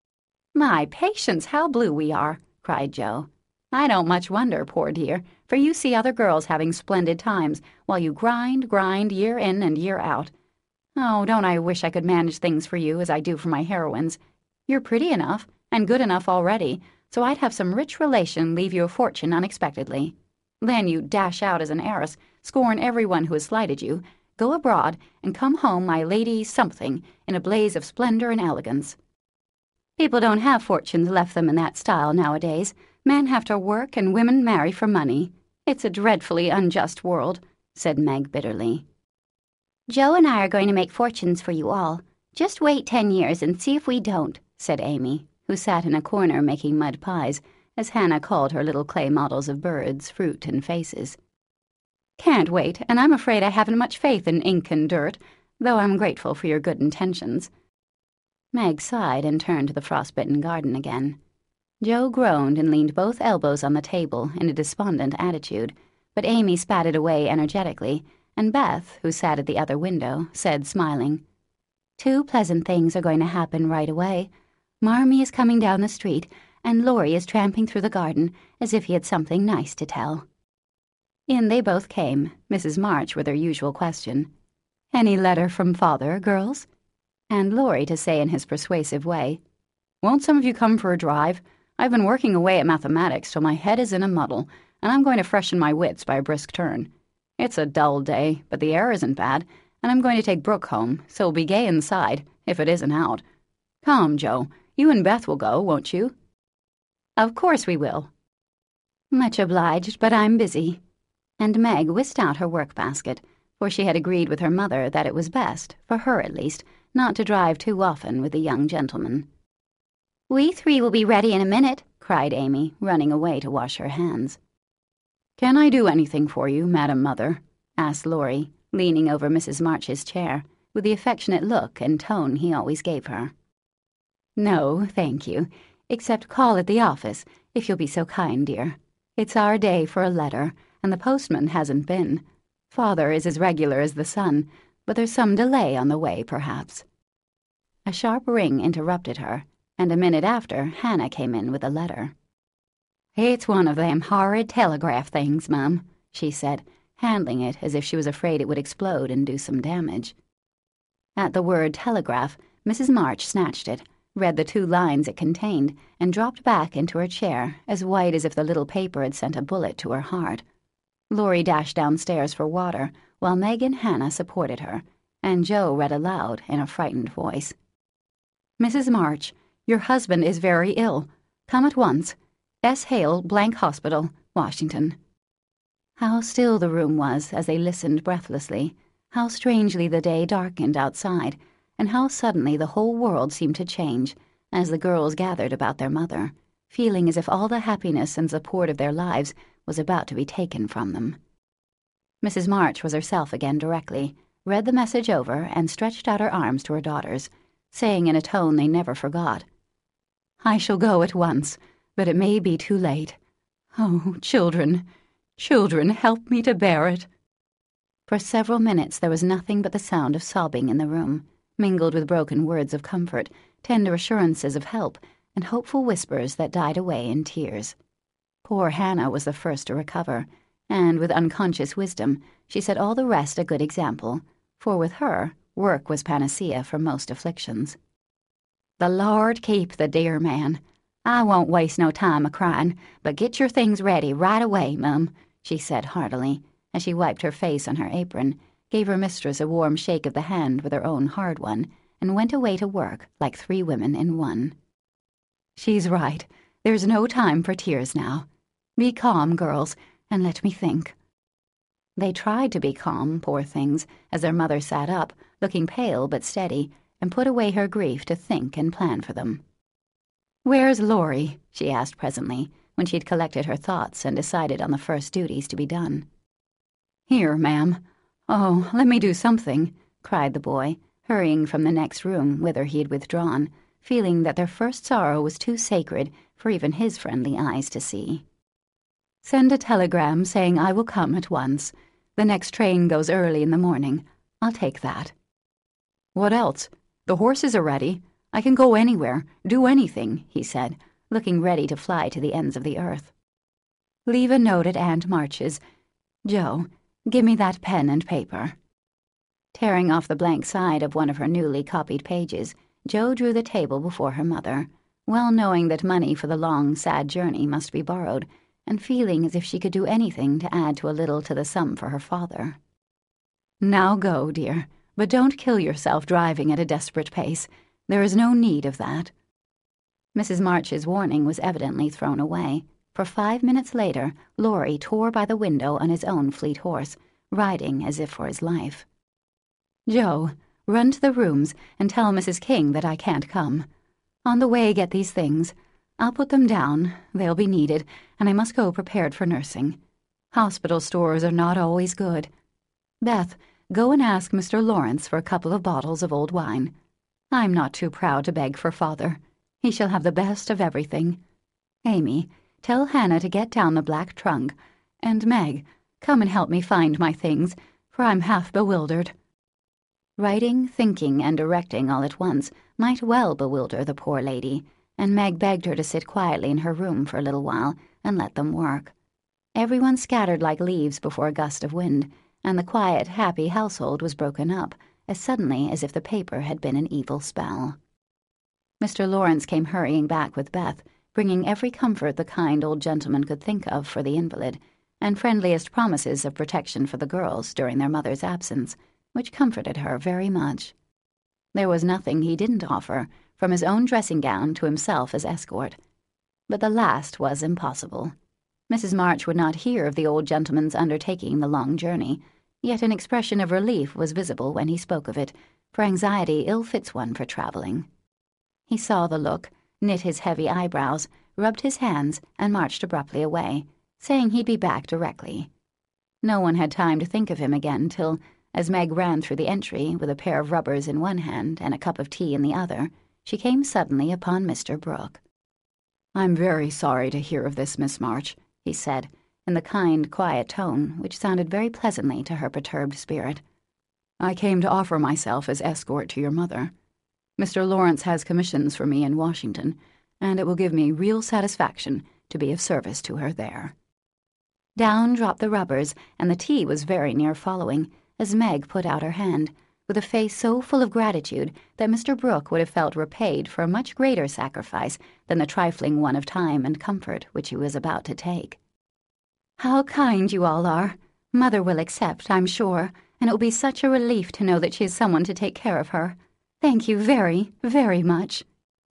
"My patience, how blue we are," cried Jo. "I don't much wonder, poor dear, for you see other girls having splendid times, while you grind, grind, year in and year out. Oh, don't I wish I could manage things for you as I do for my heroines. You're pretty enough, and good enough already, so I'd have some rich relation leave you a fortune unexpectedly. Then you dash out as an heiress, scorn everyone who has slighted you, go abroad, and come home my lady something, in a blaze of splendor and elegance. People don't have fortunes left them in that style nowadays. Men have to work and women marry for money. It's a dreadfully unjust world," said Meg bitterly. "Jo and I are going to make fortunes for you all. Just wait ten years and see if we don't," said Amy, who sat in a corner making mud pies, as Hannah called her little clay models of birds, fruit, and faces. "Can't wait, and I'm afraid I haven't much faith in ink and dirt, though I'm grateful for your good intentions." Meg sighed and turned to the frostbitten garden again. Jo groaned and leaned both elbows on the table in a despondent attitude, but Amy spatted away energetically, and Beth, who sat at the other window, said, smiling, "Two pleasant things are going to happen right away. Marmee is coming down the street, and Laurie is tramping through the garden as if he had something nice to tell." In they both came, Missus March with her usual question, "Any letter from father, girls?" and Laurie to say in his persuasive way, "Won't some of you come for a drive? I've been working away at mathematics till my head is in a muddle, and I'm going to freshen my wits by a brisk turn. It's a dull day, but the air isn't bad, and I'm going to take Brooke home, so we'll be gay inside, if it isn't out. Come, Jo, you and Beth will go, won't you?" "Of course we will." "Much obliged, but I'm busy." And Meg whisked out her work-basket, for she had agreed with her mother that it was best, for her at least, not to drive too often with the young gentleman. "We three will be ready in a minute," cried Amy, running away to wash her hands. "Can I do anything for you, Madam Mother?" asked Laurie, leaning over Missus March's chair, with the affectionate look and tone he always gave her. "No, thank you, except call at the office, if you'll be so kind, dear. It's our day for a letter, and the postman hasn't been. Father is as regular as the sun, but there's some delay on the way, perhaps." A sharp ring interrupted her, and a minute after Hannah came in with a letter. "It's one of them horrid telegraph things, Mum," she said, handling it as if she was afraid it would explode and do some damage. At the word telegraph, Missus March snatched it, read the two lines it contained, and dropped back into her chair, as white as if the little paper had sent a bullet to her heart. Laurie dashed downstairs for water, while Meg and Hannah supported her, and Jo read aloud in a frightened voice. "Missus March, your husband is very ill. Come at once. S. Hale, Blank Hospital, Washington." How still the room was as they listened breathlessly, how strangely the day darkened outside, and how suddenly the whole world seemed to change as the girls gathered about their mother, feeling as if all the happiness and support of their lives was about to be taken from them. Missus March was herself again directly, read the message over, and stretched out her arms to her daughters, saying in a tone they never forgot, "I shall go at once, but it may be too late. Oh, children, children, help me to bear it." For several minutes there was nothing but the sound of sobbing in the room, mingled with broken words of comfort, tender assurances of help, and hopeful whispers that died away in tears. Poor Hannah was the first to recover, and with unconscious wisdom she set all the rest a good example, for with her, work was panacea for most afflictions. "The Lord keep the dear man. I won't waste no time a-crying, but get your things ready right away, Mum," she said heartily, as she wiped her face on her apron, gave her mistress a warm shake of the hand with her own hard one, and went away to work like three women in one. "She's right. There's no time for tears now. Be calm, girls, and let me think." They tried to be calm, poor things, as their mother sat up, looking pale but steady, and put away her grief to think and plan for them. "Where's Laurie?" she asked presently, when she had collected her thoughts and decided on the first duties to be done. "Here, ma'am. Oh, let me do something," cried the boy, hurrying from the next room whither he had withdrawn, feeling that their first sorrow was too sacred for even his friendly eyes to see. "Send a telegram saying I will come at once. The next train goes early in the morning. I'll take that." "What else? The horses are ready. I can go anywhere, do anything," he said, looking ready to fly to the ends of the earth. "Leave a note at Aunt March's. Joe, give me that pen and paper." Tearing off the blank side of one of her newly copied pages, Jo drew the table before her mother, well knowing that money for the long, sad journey must be borrowed, and feeling as if she could do anything to add to a little to the sum for her father. "Now go, dear, but don't kill yourself driving at a desperate pace. There is no need of that." Missus March's warning was evidently thrown away, for five minutes later Laurie tore by the window on his own fleet horse, riding as if for his life. "Joe, run to the rooms and tell Missus King that I can't come. On the way, get these things. I'll put them down. They'll be needed, and I must go prepared for nursing. Hospital stores are not always good. Beth, go and ask Mister Lawrence for a couple of bottles of old wine. I'm not too proud to beg for father. He shall have the best of everything. Amy, tell Hannah to get down the black trunk. And Meg, come and help me find my things, for I'm half bewildered." Writing, thinking, and directing all at once might well bewilder the poor lady, and Meg begged her to sit quietly in her room for a little while and let them work. Everyone scattered like leaves before a gust of wind, and the quiet, happy household was broken up as suddenly as if the paper had been an evil spell. Mister Lawrence came hurrying back with Beth, bringing every comfort the kind old gentleman could think of for the invalid, and friendliest promises of protection for the girls during their mother's absence, which comforted her very much. There was nothing he didn't offer, from his own dressing-gown to himself as escort. But the last was impossible. Missus March would not hear of the old gentleman's undertaking the long journey, yet an expression of relief was visible when he spoke of it, for anxiety ill fits one for traveling. He saw the look, knit his heavy eyebrows, rubbed his hands, and marched abruptly away, saying he'd be back directly. No one had time to think of him again till, as Meg ran through the entry with a pair of rubbers in one hand and a cup of tea in the other, she came suddenly upon Mister Brooke. "I'm very sorry to hear of this, Miss March," he said, in the kind, quiet tone which sounded very pleasantly to her perturbed spirit. "I came to offer myself as escort to your mother. Mister Lawrence has commissions for me in Washington, and it will give me real satisfaction to be of service to her there." Down dropped the rubbers, and the tea was very near following, as Meg put out her hand, with a face so full of gratitude that Mister Brooke would have felt repaid for a much greater sacrifice than the trifling one of time and comfort which he was about to take. "How kind you all are. Mother will accept, I'm sure, and it will be such a relief to know that she has someone to take care of her. Thank you very, very much."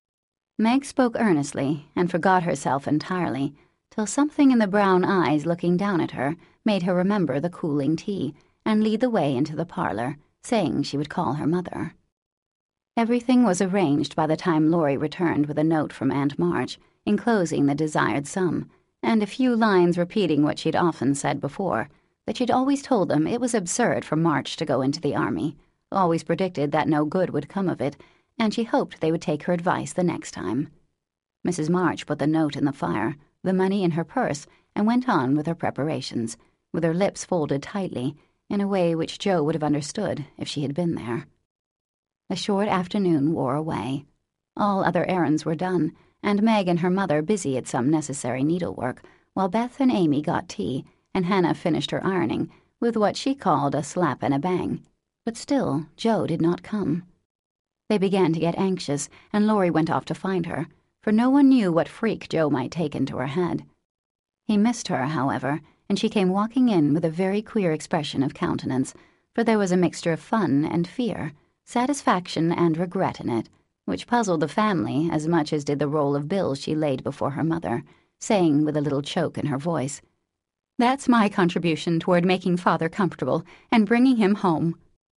Meg spoke earnestly and forgot herself entirely, till something in the brown eyes looking down at her made her remember the cooling tea, and lead the way into the parlor, saying she would call her mother. Everything was arranged by the time Laurie returned with a note from Aunt March, enclosing the desired sum, and a few lines repeating what she'd often said before, that she'd always told them it was absurd for March to go into the army, always predicted that no good would come of it, and she hoped they would take her advice the next time. Missus March put the note in the fire, the money in her purse, and went on with her preparations, with her lips folded tightly, in a way which Jo would have understood if she had been there. The short afternoon wore away. All other errands were done, and Meg and her mother busy at some necessary needlework, while Beth and Amy got tea, and Hannah finished her ironing, with what she called a slap and a bang. But still Jo did not come. They began to get anxious, and Laurie went off to find her, for no one knew what freak Jo might take into her head. He missed her, however, and she came walking in with a very queer expression of countenance, for there was a mixture of fun and fear, satisfaction and regret in it, which puzzled the family as much as did the roll of bills she laid before her mother, saying with a little choke in her voice, "That's my contribution toward making father comfortable and bringing him home."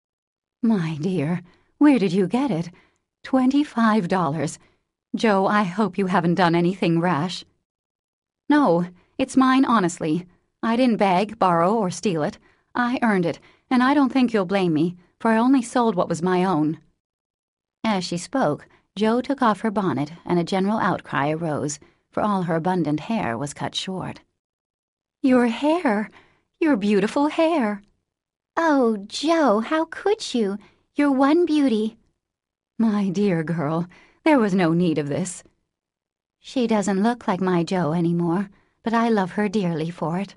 "My dear, where did you get it? Twenty-five dollars. Jo, I hope you haven't done anything rash." "No, it's mine honestly. I didn't beg, borrow, or steal it. I earned it, and I don't think you'll blame me, for I only sold what was my own." As she spoke, Jo took off her bonnet, and a general outcry arose, for all her abundant hair was cut short. "Your hair! Your beautiful hair!" "Oh, Joe, how could you? You're one beauty." "My dear girl, there was no need of this." "She doesn't look like my Joe anymore, but I love her dearly for it."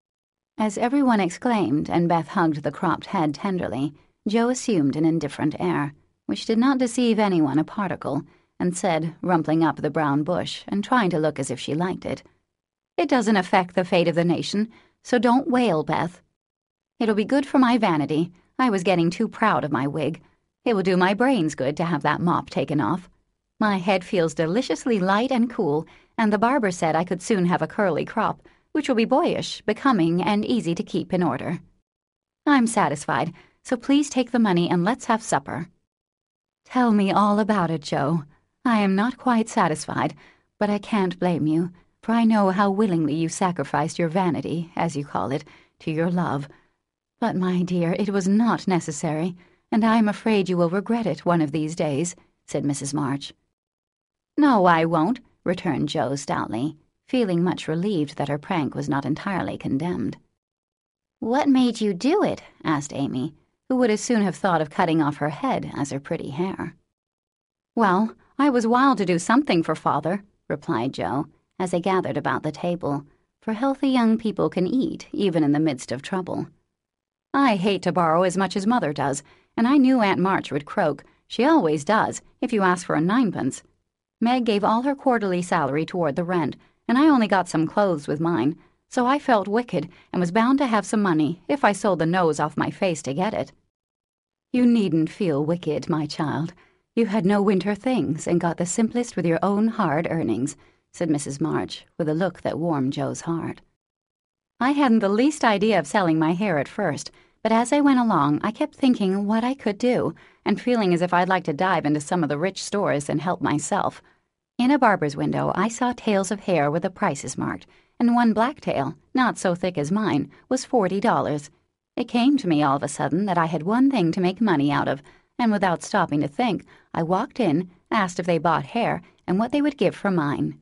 As everyone exclaimed and Beth hugged the cropped head tenderly, Joe assumed an indifferent air, which did not deceive anyone a particle, and said, rumpling up the brown bush and trying to look as if she liked it, "It doesn't affect the fate of the nation, so don't wail, Beth. It'll be good for my vanity. I was getting too proud of my wig. It will do my brains good to have that mop taken off. My head feels deliciously light and cool, and the barber said I could soon have a curly crop, which will be boyish, becoming, and easy to keep in order. I'm satisfied, so please take the money and let's have supper." "Tell me all about it, Joe. I am not quite satisfied, but I can't blame you, for I know how willingly you sacrificed your vanity, as you call it, to your love. But, my dear, it was not necessary, and I am afraid you will regret it one of these days," said Missus March. "No, I won't," returned Joe stoutly, feeling much relieved that her prank was not entirely condemned. "What made you do it?" asked Amy, who would as soon have thought of cutting off her head as her pretty hair. "Well, I was wild to do something for Father," replied Joe, as they gathered about the table, for healthy young people can eat even in the midst of trouble. "I hate to borrow as much as Mother does, and I knew Aunt March would croak. She always does, if you ask for a ninepence. Meg gave all her quarterly salary toward the rent, and I only got some clothes with mine, so I felt wicked and was bound to have some money if I sold the nose off my face to get it." "You needn't feel wicked, my child. You had no winter things and got the simplest with your own hard earnings," said Missus March, with a look that warmed Joe's heart. "I hadn't the least idea of selling my hair at first, but as I went along I kept thinking what I could do, and feeling as if I'd like to dive into some of the rich stores and help myself. In a barber's window I saw tails of hair with the prices marked, and one black tail, not so thick as mine, was forty dollars. It came to me all of a sudden that I had one thing to make money out of, and without stopping to think, I walked in, asked if they bought hair, and what they would give for mine."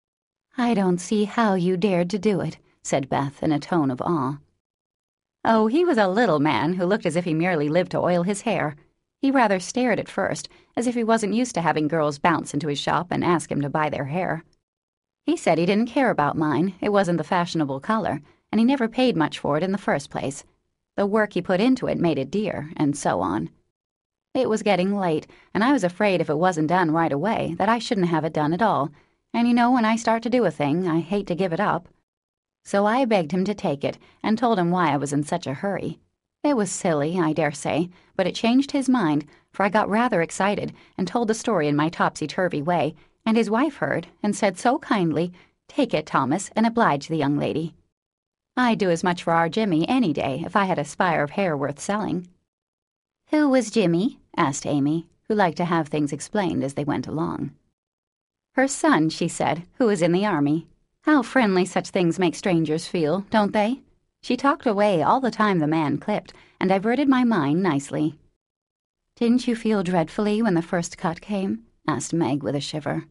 "I don't see how you dared to do it," said Beth in a tone of awe. "Oh, he was a little man who looked as if he merely lived to oil his hair. He rather stared at first, as if he wasn't used to having girls bounce into his shop and ask him to buy their hair. He said he didn't care about mine, it wasn't the fashionable color, and he never paid much for it in the first place. The work he put into it made it dear, and so on. It was getting late, and I was afraid if it wasn't done right away that I shouldn't have it done at all, and you know when I start to do a thing, I hate to give it up. So I begged him to take it, and told him why I was in such a hurry. It was silly, I dare say, but it changed his mind, for I got rather excited and told the story in my topsy-turvy way, and his wife heard and said so kindly, 'Take it, Thomas, and oblige the young lady.' I'd do as much for our Jimmy any day if I had a spire of hair worth selling." "Who was Jimmy?" asked Amy, who liked to have things explained as they went along. "Her son," she said, "who is in the army. How friendly such things make strangers feel, don't they? She talked away all the time the man clipped, and diverted my mind nicely." "Didn't you feel dreadfully when the first cut came?" asked Meg with a shiver.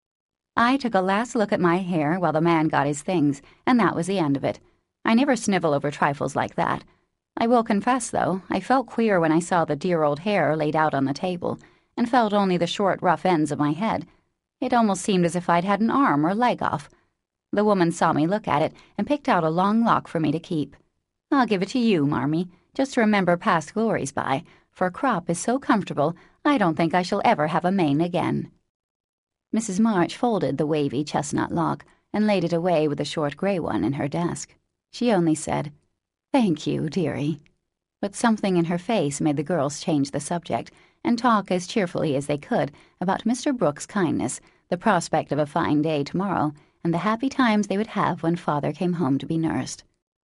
"I took a last look at my hair while the man got his things, and that was the end of it. I never snivel over trifles like that. I will confess, though, I felt queer when I saw the dear old hair laid out on the table, and felt only the short, rough ends of my head. It almost seemed as if I'd had an arm or leg off. The woman saw me look at it and picked out a long lock for me to keep. I'll give it to you, Marmee, just to remember past glories by, for a crop is so comfortable I don't think I shall ever have a mane again." Missus March folded the wavy chestnut lock and laid it away with the short gray one in her desk. She only said, "Thank you, dearie." But something in her face made the girls change the subject and talk as cheerfully as they could about Mister Brooks' kindness, the prospect of a fine day tomorrow, and the happy times they would have when Father came home to be nursed.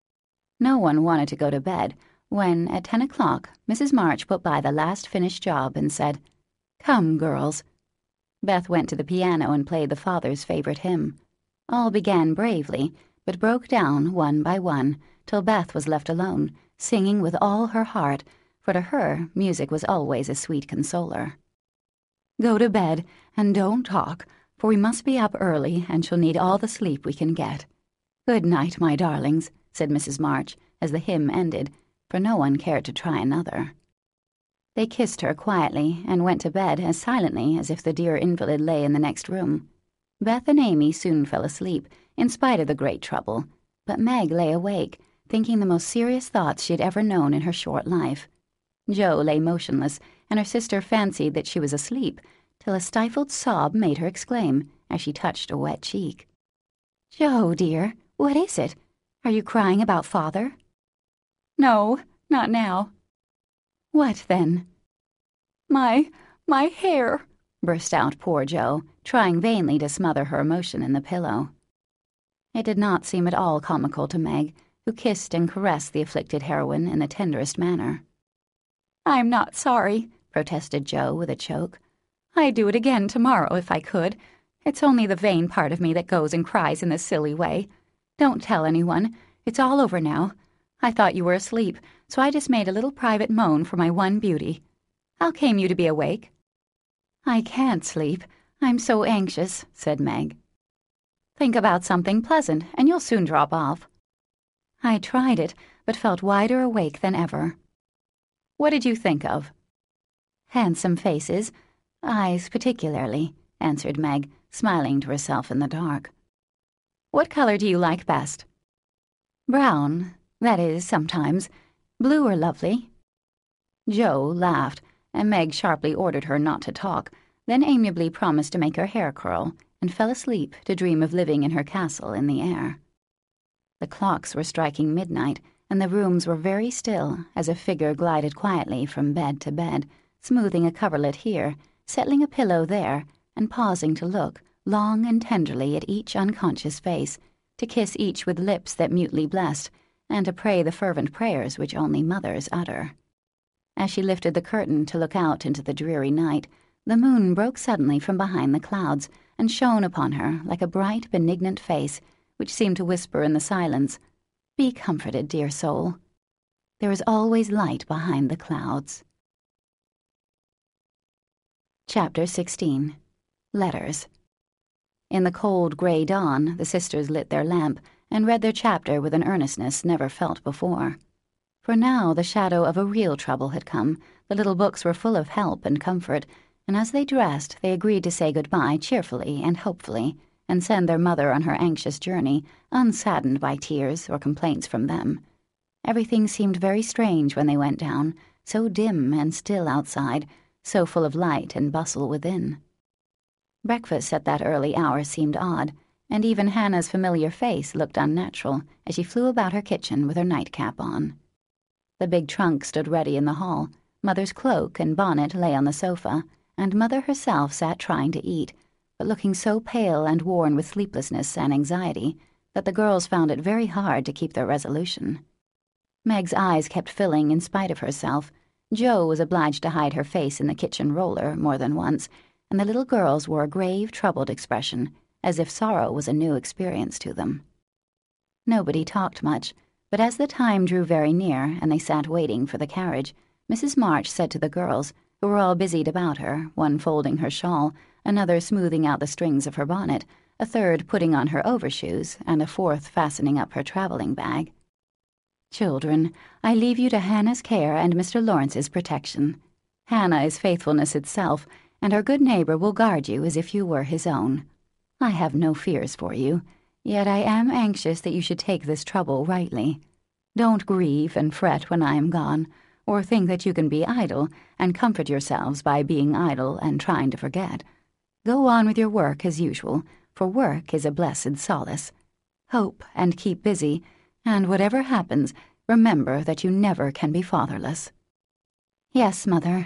No one wanted to go to bed when, at ten o'clock, Missus March put by the last finished job and said, "Come, girls." Beth went to the piano and played the Father's favorite hymn. All began bravely, but broke down one by one, till Beth was left alone, singing with all her heart, for to her music was always a sweet consoler. "Go to bed, and don't talk, for we must be up early and shall need all the sleep we can get. Good night, my darlings," said Missus March, as the hymn ended, for no one cared to try another. They kissed her quietly and went to bed as silently as if the dear invalid lay in the next room. Beth and Amy soon fell asleep, in spite of the great trouble, but Meg lay awake, thinking the most serious thoughts she had ever known in her short life. Jo lay motionless, and her sister fancied that she was asleep, till a stifled sob made her exclaim, as she touched a wet cheek. "Jo, dear, what is it? Are you crying about Father?" "No, not now." "What, then?" My, my hair," burst out poor Jo, trying vainly to smother her emotion in the pillow. It did not seem at all comical to Meg, who kissed and caressed the afflicted heroine in the tenderest manner. "I'm not sorry," protested Jo with a choke. "I'd do it again tomorrow if I could. It's only the vain part of me that goes and cries in this silly way. Don't tell anyone. It's all over now. I thought you were asleep, so I just made a little private moan for my one beauty. How came you to be awake?" "I can't sleep. I'm so anxious," said Meg. "Think about something pleasant, and you'll soon drop off." I tried it, but felt wider awake than ever. "What did you think of?" "Handsome faces. Eyes particularly," answered Meg, smiling to herself in the dark. "What color do you like best?" "Brown. That is, sometimes. Blue are lovely." Jo laughed, and Meg sharply ordered her not to talk, then amiably promised to make her hair curl, and fell asleep to dream of living in her castle in the air. The clocks were striking midnight, and the rooms were very still, as a figure glided quietly from bed to bed, smoothing a coverlet here, settling a pillow there, and pausing to look, long and tenderly, at each unconscious face, to kiss each with lips that mutely blessed, and to pray the fervent prayers which only mothers utter. As she lifted the curtain to look out into the dreary night, the moon broke suddenly from behind the clouds, and shone upon her like a bright, benignant face, which seemed to whisper in the silence, "Be comforted, dear soul. There is always light behind the clouds." Chapter sixteen. Letters. In the cold, grey dawn, the sisters lit their lamp and read their chapter with an earnestness never felt before. For now the shadow of a real trouble had come. The little books were full of help and comfort, and as they dressed, they agreed to say goodbye cheerfully and hopefully, and send their mother on her anxious journey, unsaddened by tears or complaints from them. Everything seemed very strange when they went down, so dim and still outside, so full of light and bustle within. Breakfast at that early hour seemed odd, and even Hannah's familiar face looked unnatural as she flew about her kitchen with her nightcap on. The big trunk stood ready in the hall, Mother's cloak and bonnet lay on the sofa, and Mother herself sat trying to eat, but looking so pale and worn with sleeplessness and anxiety that the girls found it very hard to keep their resolution. Meg's eyes kept filling in spite of herself. Jo was obliged to hide her face in the kitchen roller more than once, and the little girls wore a grave, troubled expression, as if sorrow was a new experience to them. Nobody talked much, but as the time drew very near and they sat waiting for the carriage, Missus March said to the girls, who were all busied about her, one folding her shawl, another smoothing out the strings of her bonnet, a third putting on her overshoes, and a fourth fastening up her traveling bag, "Children, I leave you to Hannah's care and Mister Lawrence's protection. Hannah is faithfulness itself, and our good neighbor will guard you as if you were his own. I have no fears for you, yet I am anxious that you should take this trouble rightly. Don't grieve and fret when I am gone, or think that you can be idle and comfort yourselves by being idle and trying to forget. Go on with your work as usual, for work is a blessed solace. Hope and keep busy, and whatever happens, remember that you never can be fatherless." "Yes, Mother."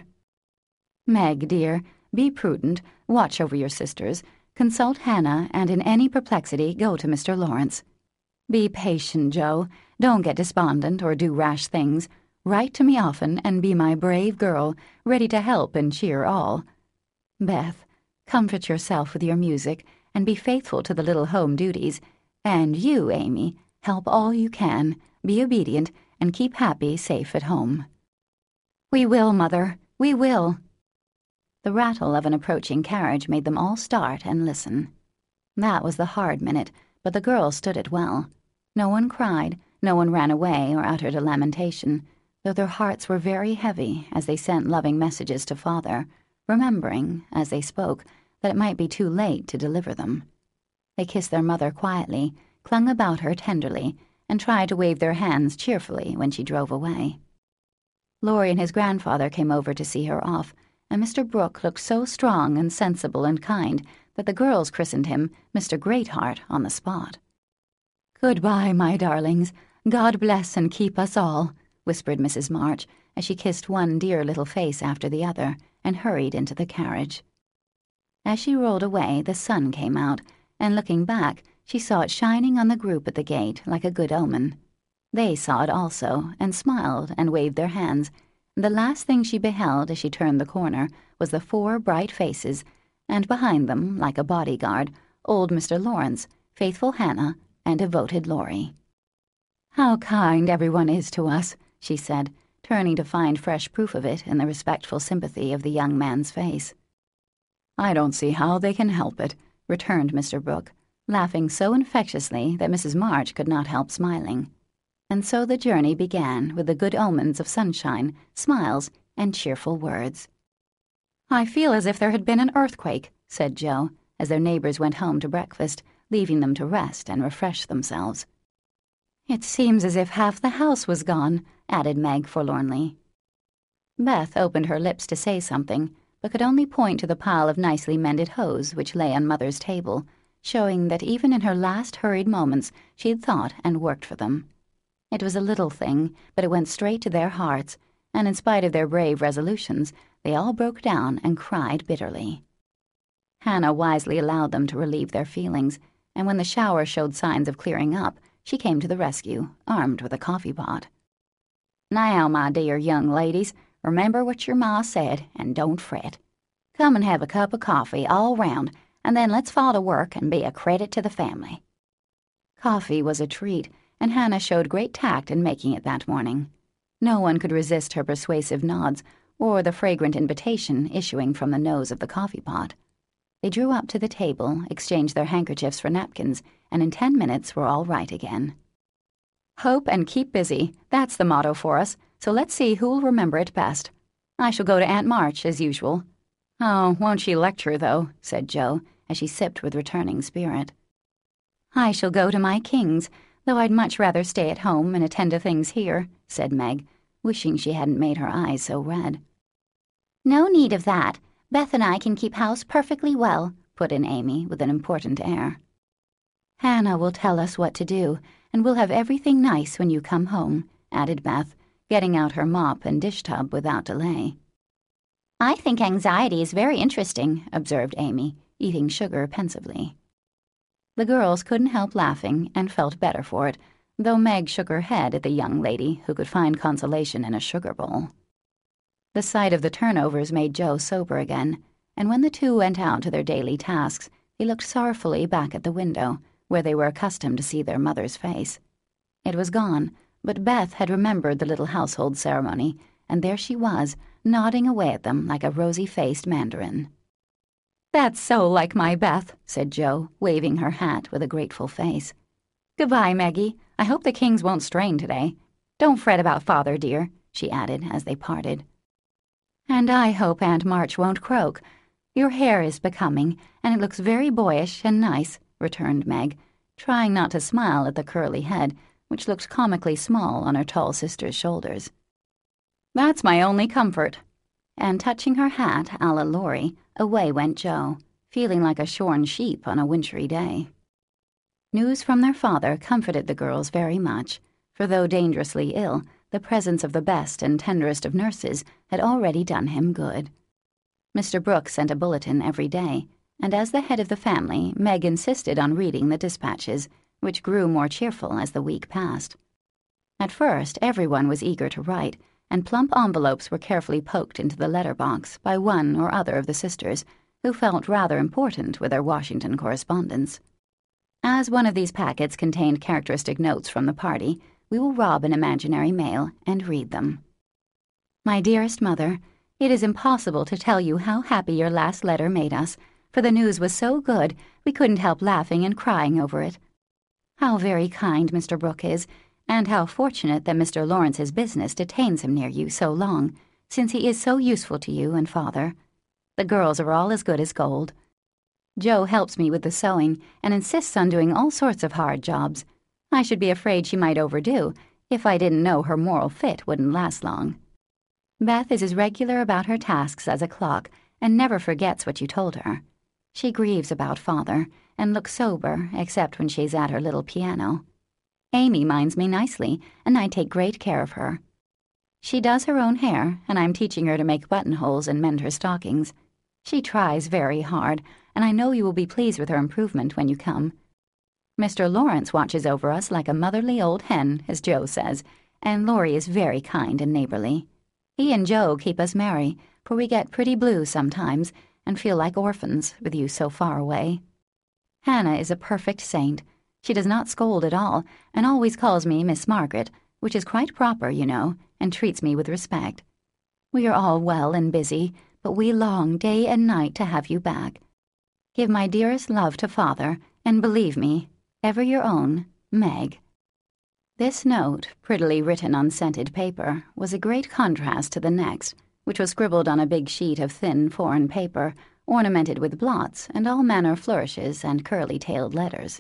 "Meg, dear, be prudent, watch over your sisters, consult Hannah, and in any perplexity go to Mister Lawrence. Be patient, Jo. Don't get despondent or do rash things. Write to me often and be my brave girl, ready to help and cheer all. Beth, comfort yourself with your music and be faithful to the little home duties. And you, Amy, help all you can, be obedient, and keep Happy safe at home." "We will, Mother, we will." The rattle of an approaching carriage made them all start and listen. That was the hard minute, but the girls stood it well. No one cried, no one ran away or uttered a lamentation, though their hearts were very heavy as they sent loving messages to Father, remembering, as they spoke, that it might be too late to deliver them. They kissed their mother quietly, clung about her tenderly, and tried to wave their hands cheerfully when she drove away. Laurie and his grandfather came over to see her off, and Mister Brooke looked so strong and sensible and kind that the girls christened him Mister Greatheart on the spot. "Goodbye, my darlings. God bless and keep us all," whispered Missus March as she kissed one dear little face after the other and hurried into the carriage. As she rolled away, the sun came out, and looking back, she saw it shining on the group at the gate like a good omen. They saw it also, and smiled and waved their hands. The last thing she beheld as she turned the corner was the four bright faces, and behind them, like a bodyguard, old Mister Lawrence, faithful Hannah, and devoted Laurie. "How kind everyone is to us," she said, turning to find fresh proof of it in the respectful sympathy of the young man's face. "I don't see how they can help it," returned Mister Brooke, laughing so infectiously that Missus March could not help smiling. And so the journey began with the good omens of sunshine, smiles, and cheerful words. "I feel as if there had been an earthquake," said Joe, as their neighbors went home to breakfast, leaving them to rest and refresh themselves. "It seems as if half the house was gone," added Meg forlornly. Beth opened her lips to say something, but could only point to the pile of nicely mended hose which lay on Mother's table, showing that even in her last hurried moments she had thought and worked for them. It was a little thing, but it went straight to their hearts, and in spite of their brave resolutions, they all broke down and cried bitterly. Hannah wisely allowed them to relieve their feelings, and when the shower showed signs of clearing up, she came to the rescue, armed with a coffee pot. "Now, my dear young ladies, remember what your ma said, and don't fret. Come and have a cup of coffee all round, and then let's fall to work and be a credit to the family." Coffee was a treat, and Hannah showed great tact in making it that morning. No one could resist her persuasive nods or the fragrant invitation issuing from the nose of the coffee pot. They drew up to the table, exchanged their handkerchiefs for napkins, and in ten minutes were all right again. "Hope and keep busy, that's the motto for us, so let's see who'll remember it best. I shall go to Aunt March, as usual." "Oh, won't she lecture, though?" said Joe, as she sipped with returning spirit. "I shall go to my King's, though I'd much rather stay at home and attend to things here," said Meg, wishing she hadn't made her eyes so red. "No need of that. Beth and I can keep house perfectly well," put in Amy with an important air. "Hannah will tell us what to do, and we'll have everything nice when you come home," added Beth, getting out her mop and dish tub without delay. "I think anxiety is very interesting," observed Amy, eating sugar pensively. The girls couldn't help laughing and felt better for it, though Meg shook her head at the young lady who could find consolation in a sugar bowl. The sight of the turnovers made Joe sober again, and when the two went out to their daily tasks, they looked sorrowfully back at the window, where they were accustomed to see their mother's face. It was gone, but Beth had remembered the little household ceremony, and there she was, nodding away at them like a rosy-faced mandarin. "That's so like my Beth," said Joe, waving her hat with a grateful face. "Goodbye, Maggie. I hope the Kings won't strain today. Don't fret about Father, dear," she added as they parted. "And I hope Aunt March won't croak. Your hair is becoming, and it looks very boyish and nice," returned Meg, trying not to smile at the curly head, which looked comically small on her tall sister's shoulders. "That's my only comfort." And touching her hat a la Laurie, away went Joe, feeling like a shorn sheep on a wintry day. News from their father comforted the girls very much, for though dangerously ill, the presence of the best and tenderest of nurses had already done him good. Mister Brooke sent a bulletin every day, and as the head of the family, Meg insisted on reading the dispatches, which grew more cheerful as the week passed. At first, everyone was eager to write, and plump envelopes were carefully poked into the letter box by one or other of the sisters, who felt rather important with their Washington correspondence. As one of these packets contained characteristic notes from the party, we will rob an imaginary mail and read them. "My dearest mother, it is impossible to tell you how happy your last letter made us, for the news was so good we couldn't help laughing and crying over it. How very kind Mister Brooke is, and how fortunate that Mister Lawrence's business detains him near you so long, since he is so useful to you and Father. The girls are all as good as gold. Jo helps me with the sewing and insists on doing all sorts of hard jobs. I should be afraid she might overdo if I didn't know her moral fit wouldn't last long. Beth is as regular about her tasks as a clock and never forgets what you told her. She grieves about Father and looks sober except when she's at her little piano. Amy minds me nicely, and I take great care of her. She does her own hair, and I'm teaching her to make buttonholes and mend her stockings. She tries very hard, and I know you will be pleased with her improvement when you come. Mister Lawrence watches over us like a motherly old hen, as Jo says, and Laurie is very kind and neighborly. He and Jo keep us merry, for we get pretty blue sometimes and feel like orphans with you so far away. Hannah is a perfect saint. She does not scold at all, and always calls me Miss Margaret, which is quite proper, you know, and treats me with respect. We are all well and busy, but we long day and night to have you back. Give my dearest love to Father, and believe me, ever your own, Meg. This note, prettily written on scented paper, was a great contrast to the next, which was scribbled on a big sheet of thin foreign paper, ornamented with blots and all manner of flourishes and curly-tailed letters.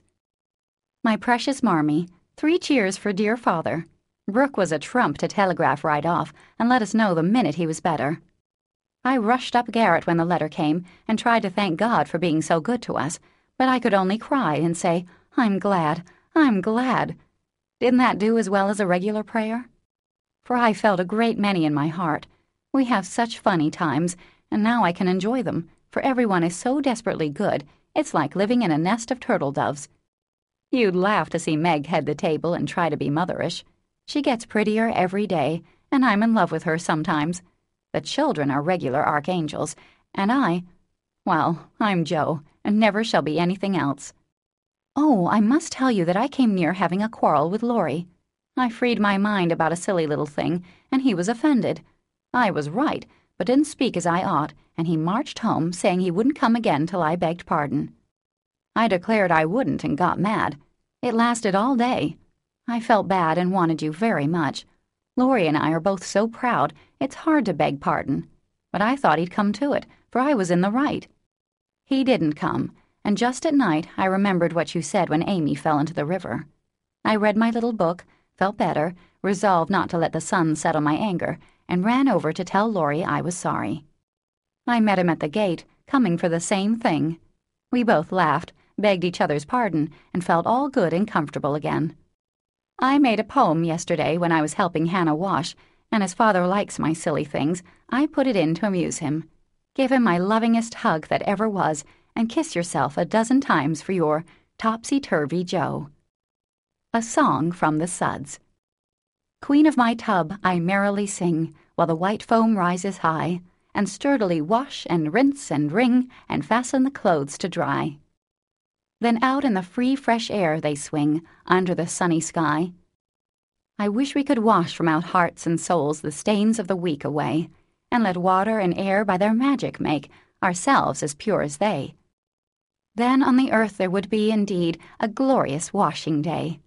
My precious Marmee, three cheers for dear Father. Brooke was a trump to telegraph right off and let us know the minute he was better. I rushed up garret when the letter came and tried to thank God for being so good to us, but I could only cry and say, I'm glad, I'm glad. Didn't that do as well as a regular prayer? For I felt a great many in my heart. We have such funny times, and now I can enjoy them, for everyone is so desperately good, it's like living in a nest of turtle doves. You'd laugh to see Meg head the table and try to be motherish. She gets prettier every day, and I'm in love with her sometimes. The children are regular archangels, and I, well, I'm Jo, and never shall be anything else. Oh, I must tell you that I came near having a quarrel with Laurie. I freed my mind about a silly little thing, and he was offended. I was right, but didn't speak as I ought, and he marched home, saying he wouldn't come again till I begged pardon. I declared I wouldn't and got mad. It lasted all day. I felt bad and wanted you very much. Laurie and I are both so proud, it's hard to beg pardon. But I thought he'd come to it, for I was in the right. He didn't come, and just at night I remembered what you said when Amy fell into the river. I read my little book, felt better, resolved not to let the sun settle my anger, and ran over to tell Laurie I was sorry. I met him at the gate, coming for the same thing. We both laughed, begged each other's pardon, and felt all good and comfortable again. I made a poem yesterday when I was helping Hannah wash, and as Father likes my silly things, I put it in to amuse him. Give him my lovingest hug that ever was, and kiss yourself a dozen times for your topsy-turvy Jo. A Song from the Suds. Queen of my tub, I merrily sing, while the white foam rises high, and sturdily wash and rinse and wring, and fasten the clothes to dry. Then out in the free, fresh air they swing, under the sunny sky. I wish we could wash from out hearts and souls the stains of the week away, and let water and air by their magic make ourselves as pure as they. Then on the earth there would be, indeed, a glorious washing day.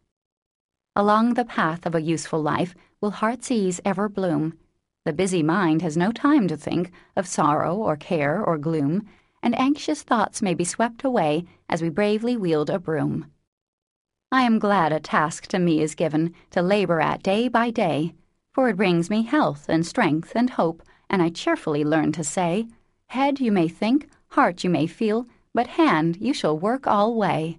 Along the path of a useful life will heart's ease ever bloom. The busy mind has no time to think of sorrow or care or gloom, and anxious thoughts may be swept away as we bravely wield a broom. I am glad a task to me is given to labor at day by day, for it brings me health and strength and hope, and I cheerfully learn to say, head you may think, heart you may feel, but hand you shall work all way.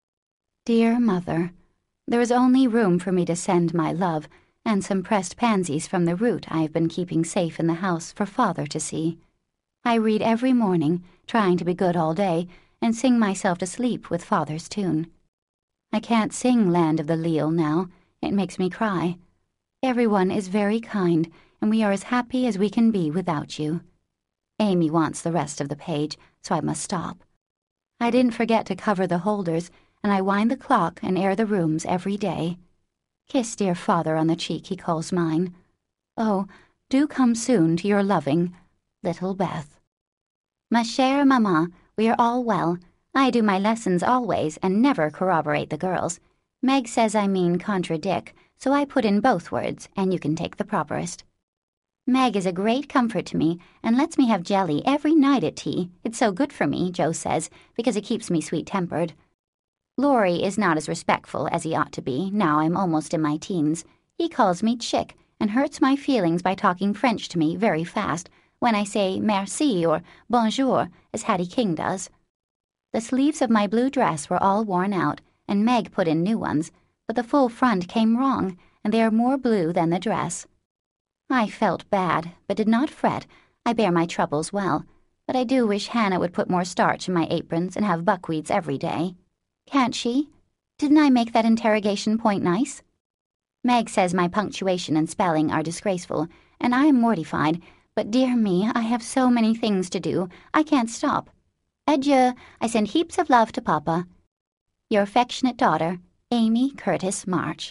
Dear Mother, there is only room for me to send my love and some pressed pansies from the root I have been keeping safe in the house for Father to see. I read every morning, trying to be good all day, and sing myself to sleep with Father's tune. I can't sing Land of the Leal now. It makes me cry. Everyone is very kind, and we are as happy as we can be without you. Amy wants the rest of the page, so I must stop. I didn't forget to cover the holders, and I wind the clock and air the rooms every day. Kiss dear Father on the cheek he calls mine. Oh, do come soon to your loving little Beth. Ma chère maman, we are all well. I do my lessons always and never corroborate the girls. Meg says I mean contradict, so I put in both words, and you can take the properest. Meg is a great comfort to me and lets me have jelly every night at tea. It's so good for me, Joe says, because it keeps me sweet-tempered. Laurie is not as respectful as he ought to be, now I'm almost in my teens. He calls me chick and hurts my feelings by talking French to me very fast when I say merci or bonjour, as Hattie King does. The sleeves of my blue dress were all worn out, and Meg put in new ones, but the full front came wrong, and they are more blue than the dress. I felt bad, but did not fret. I bear my troubles well, but I do wish Hannah would put more starch in my aprons and have buckwheats every day. Can't she? Didn't I make that interrogation point nice? Meg says my punctuation and spelling are disgraceful, and I am mortified, but dear me, I have so many things to do, I can't stop. Adieu, I send heaps of love to Papa. Your affectionate daughter, Amy Curtis March.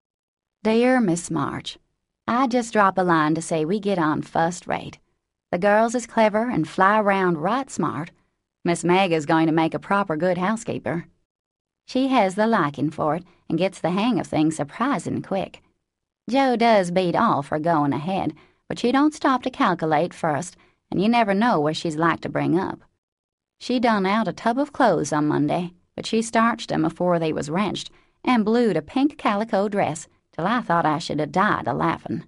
Dear Miss March, I just drop a line to say we get on first rate. The girls is clever and fly around right smart. Miss Meg is going to make a proper good housekeeper. She has the liking for it and gets the hang of things surprising quick. Joe does beat all for going ahead, but she don't stop to calculate first, and you never know where she's like to bring up. She done out a tub of clothes on Monday, but she starched 'em afore they was wrenched, and blued a pink calico dress till I thought I should have died a laughin'.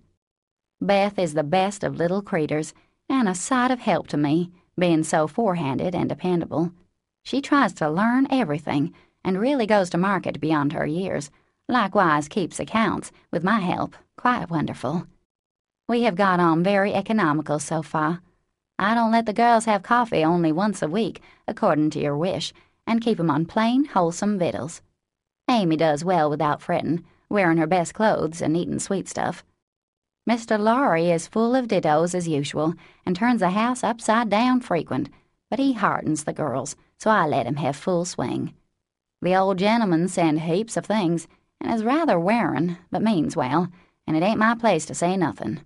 Beth is the best of little creeters, and a sight of help to me, being so forehanded and dependable. She tries to learn everything, and really goes to market beyond her years, likewise keeps accounts, with my help, quite wonderful. We have got on very economical so far. I don't let the girls have coffee only once a week, according to your wish, and keep 'em on plain, wholesome victuals. Amy does well without frettin', wearing her best clothes and eatin' sweet stuff. Mister Laurie is full of dittos as usual, and turns the house upside down frequent, but he heartens the girls, so I let him have full swing. The old gentleman send heaps of things, and is rather wearin', but means well, and it ain't my place to say nothin'.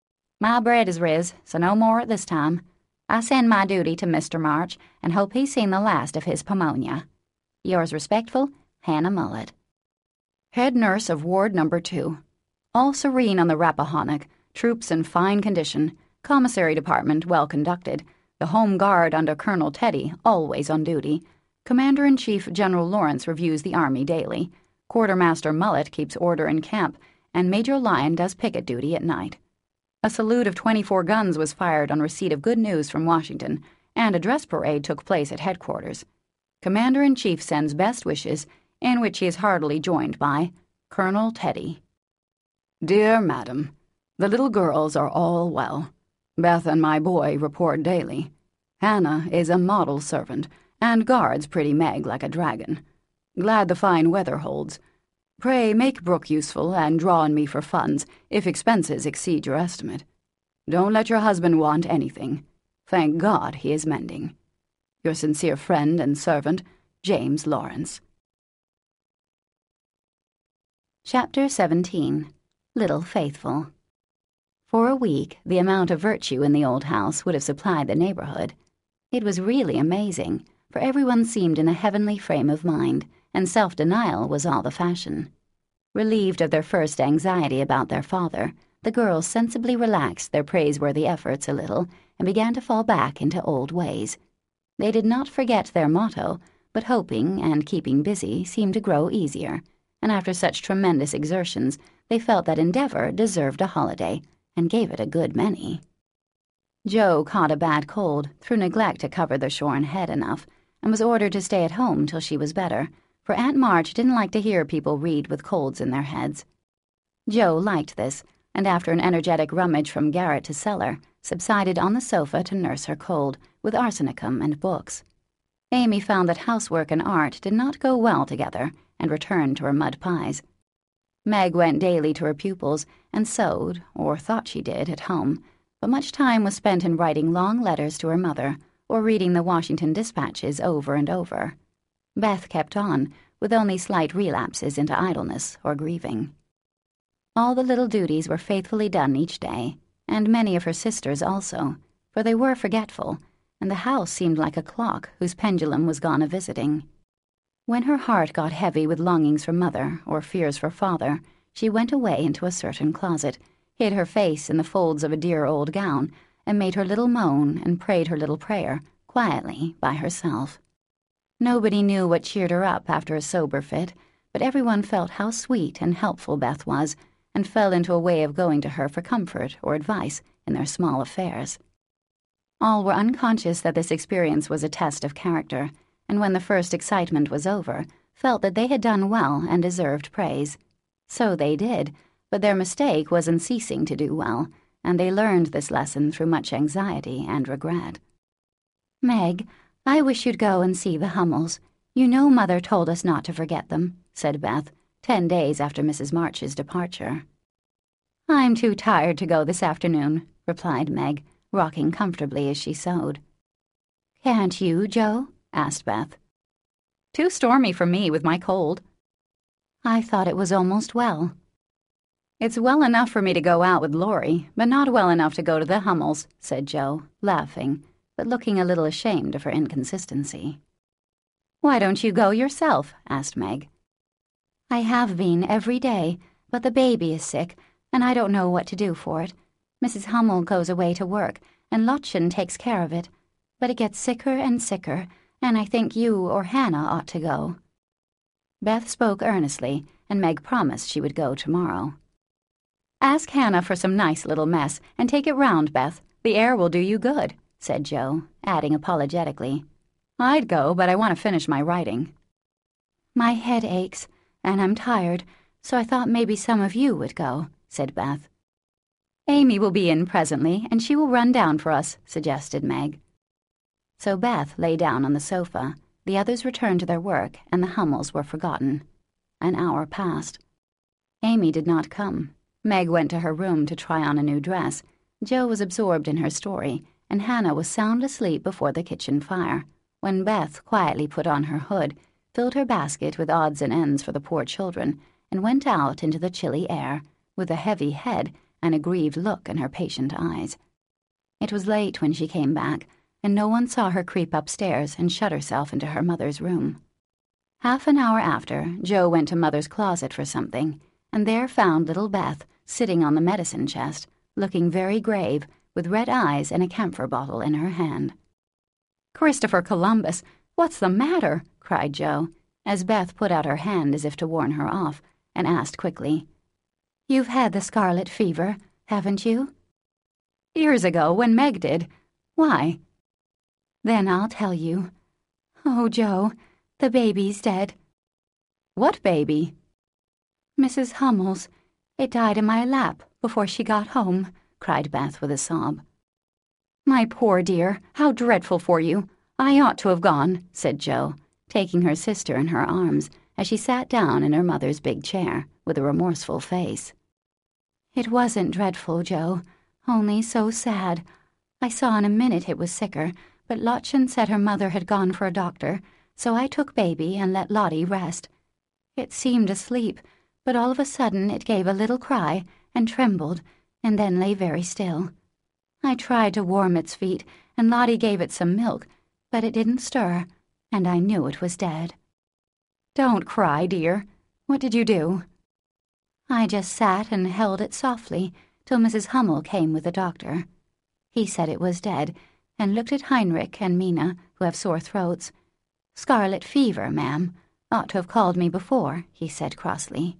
My bread is riz, so no more at this time. I send my duty to Mister March, and hope he's seen the last of his Pomonia. Yours respectful, Hannah Mullet. Head nurse of Ward Number Two. All serene on the Rappahannock, troops in fine condition, commissary department well conducted, the home guard under Colonel Teddy always on duty. Commander-in-Chief General Lawrence reviews the Army daily. Quartermaster Mullet keeps order in camp, and Major Lyon does picket duty at night. A salute of twenty-four guns was fired on receipt of good news from Washington, and a dress parade took place at headquarters. Commander-in-Chief sends best wishes, in which he is heartily joined by Colonel Teddy. Dear Madam, the little girls are all well. Beth and my boy report daily. Hannah is a model servant, and guards pretty Meg like a dragon. Glad the fine weather holds. Pray make Brooke useful and draw on me for funds if expenses exceed your estimate. Don't let your husband want anything. Thank God he is mending. Your sincere friend and servant, James Lawrence. Chapter seventeen. Little Faithful. For a week, the amount of virtue in the old house would have supplied the neighborhood. It was really amazing, for everyone seemed in a heavenly frame of mind, and self-denial was all the fashion. Relieved of their first anxiety about their father, the girls sensibly relaxed their praiseworthy efforts a little and began to fall back into old ways. They did not forget their motto, but hoping and keeping busy seemed to grow easier, and after such tremendous exertions, they felt that endeavor deserved a holiday, and gave it a good many. Joe caught a bad cold through neglect to cover the shorn head enough, and was ordered to stay at home till she was better, for Aunt March didn't like to hear people read with colds in their heads. Joe liked this, and after an energetic rummage from garret to cellar, subsided on the sofa to nurse her cold, with arsenicum and books. Amy found that housework and art did not go well together, and returned to her mud pies. Meg went daily to her pupils, and sewed, or thought she did, at home, but much time was spent in writing long letters to her mother, or reading the Washington dispatches over and over. Beth kept on, with only slight relapses into idleness or grieving. All the little duties were faithfully done each day, and many of her sisters also, for they were forgetful, and the house seemed like a clock whose pendulum was gone a-visiting. When her heart got heavy with longings for mother or fears for father, she went away into a certain closet, hid her face in the folds of a dear old gown, and made her little moan and prayed her little prayer, quietly, by herself. Nobody knew what cheered her up after a sober fit, but everyone felt how sweet and helpful Beth was, and fell into a way of going to her for comfort or advice in their small affairs. All were unconscious that this experience was a test of character, and when the first excitement was over, felt that they had done well and deserved praise. So they did, but their mistake was in ceasing to do well, and they learned this lesson through much anxiety and regret. "Meg, I wish you'd go and see the Hummels. You know Mother told us not to forget them," said Beth, ten days after Missus March's departure. "I'm too tired to go this afternoon," replied Meg, rocking comfortably as she sewed. "Can't you, Jo?" asked Beth. "Too stormy for me with my cold." "I thought it was almost well." "It's well enough for me to go out with Laurie, but not well enough to go to the Hummels," said Jo, laughing, but looking a little ashamed of her inconsistency. "Why don't you go yourself?" asked Meg. "I have been every day, but the baby is sick, and I don't know what to do for it. Missus Hummel goes away to work, and Lottchen takes care of it. But it gets sicker and sicker, and I think you or Hannah ought to go." Beth spoke earnestly, and Meg promised she would go tomorrow. "Ask Hannah for some nice little mess, and take it round, Beth. The air will do you good," said Jo, adding apologetically, "I'd go, but I want to finish my writing." "My head aches, and I'm tired, so I thought maybe some of you would go," said Beth. "Amy will be in presently, and she will run down for us," suggested Meg. So Beth lay down on the sofa, the others returned to their work, and the Hummels were forgotten. An hour passed. Amy did not come. Meg went to her room to try on a new dress. Jo was absorbed in her story, and Hannah was sound asleep before the kitchen fire, when Beth quietly put on her hood, filled her basket with odds and ends for the poor children, and went out into the chilly air, with a heavy head and a grieved look in her patient eyes. It was late when she came back, and no one saw her creep upstairs and shut herself into her mother's room. Half an hour after, Jo went to Mother's closet for something, and there found little Beth sitting on the medicine chest, looking very grave, with red eyes and a camphor bottle in her hand. "Christopher Columbus, what's the matter?" cried Jo, as Beth put out her hand as if to warn her off, and asked quickly, "You've had the scarlet fever, haven't you?" "Years ago, when Meg did. Why?" "Then I'll tell you. Oh, Jo, the baby's dead." "What baby?" "Missus Hummel's. It died in my lap before she got home," cried Beth with a sob. "My poor dear, how dreadful for you. I ought to have gone," said Jo, taking her sister in her arms as she sat down in her mother's big chair with a remorseful face. "It wasn't dreadful, Jo, only so sad. I saw in a minute it was sicker, but Lottchen said her mother had gone for a doctor, so I took baby and let Lottie rest. It seemed asleep, but all of a sudden it gave a little cry and trembled, and then lay very still. I tried to warm its feet, and Lottie gave it some milk, but it didn't stir, and I knew it was dead." "Don't cry, dear. What did you do?" "I just sat and held it softly till Missus Hummel came with the doctor. He said it was dead, and looked at Heinrich and Mina, who have sore throats. 'Scarlet fever, ma'am. Ought to have called me before,' he said crossly.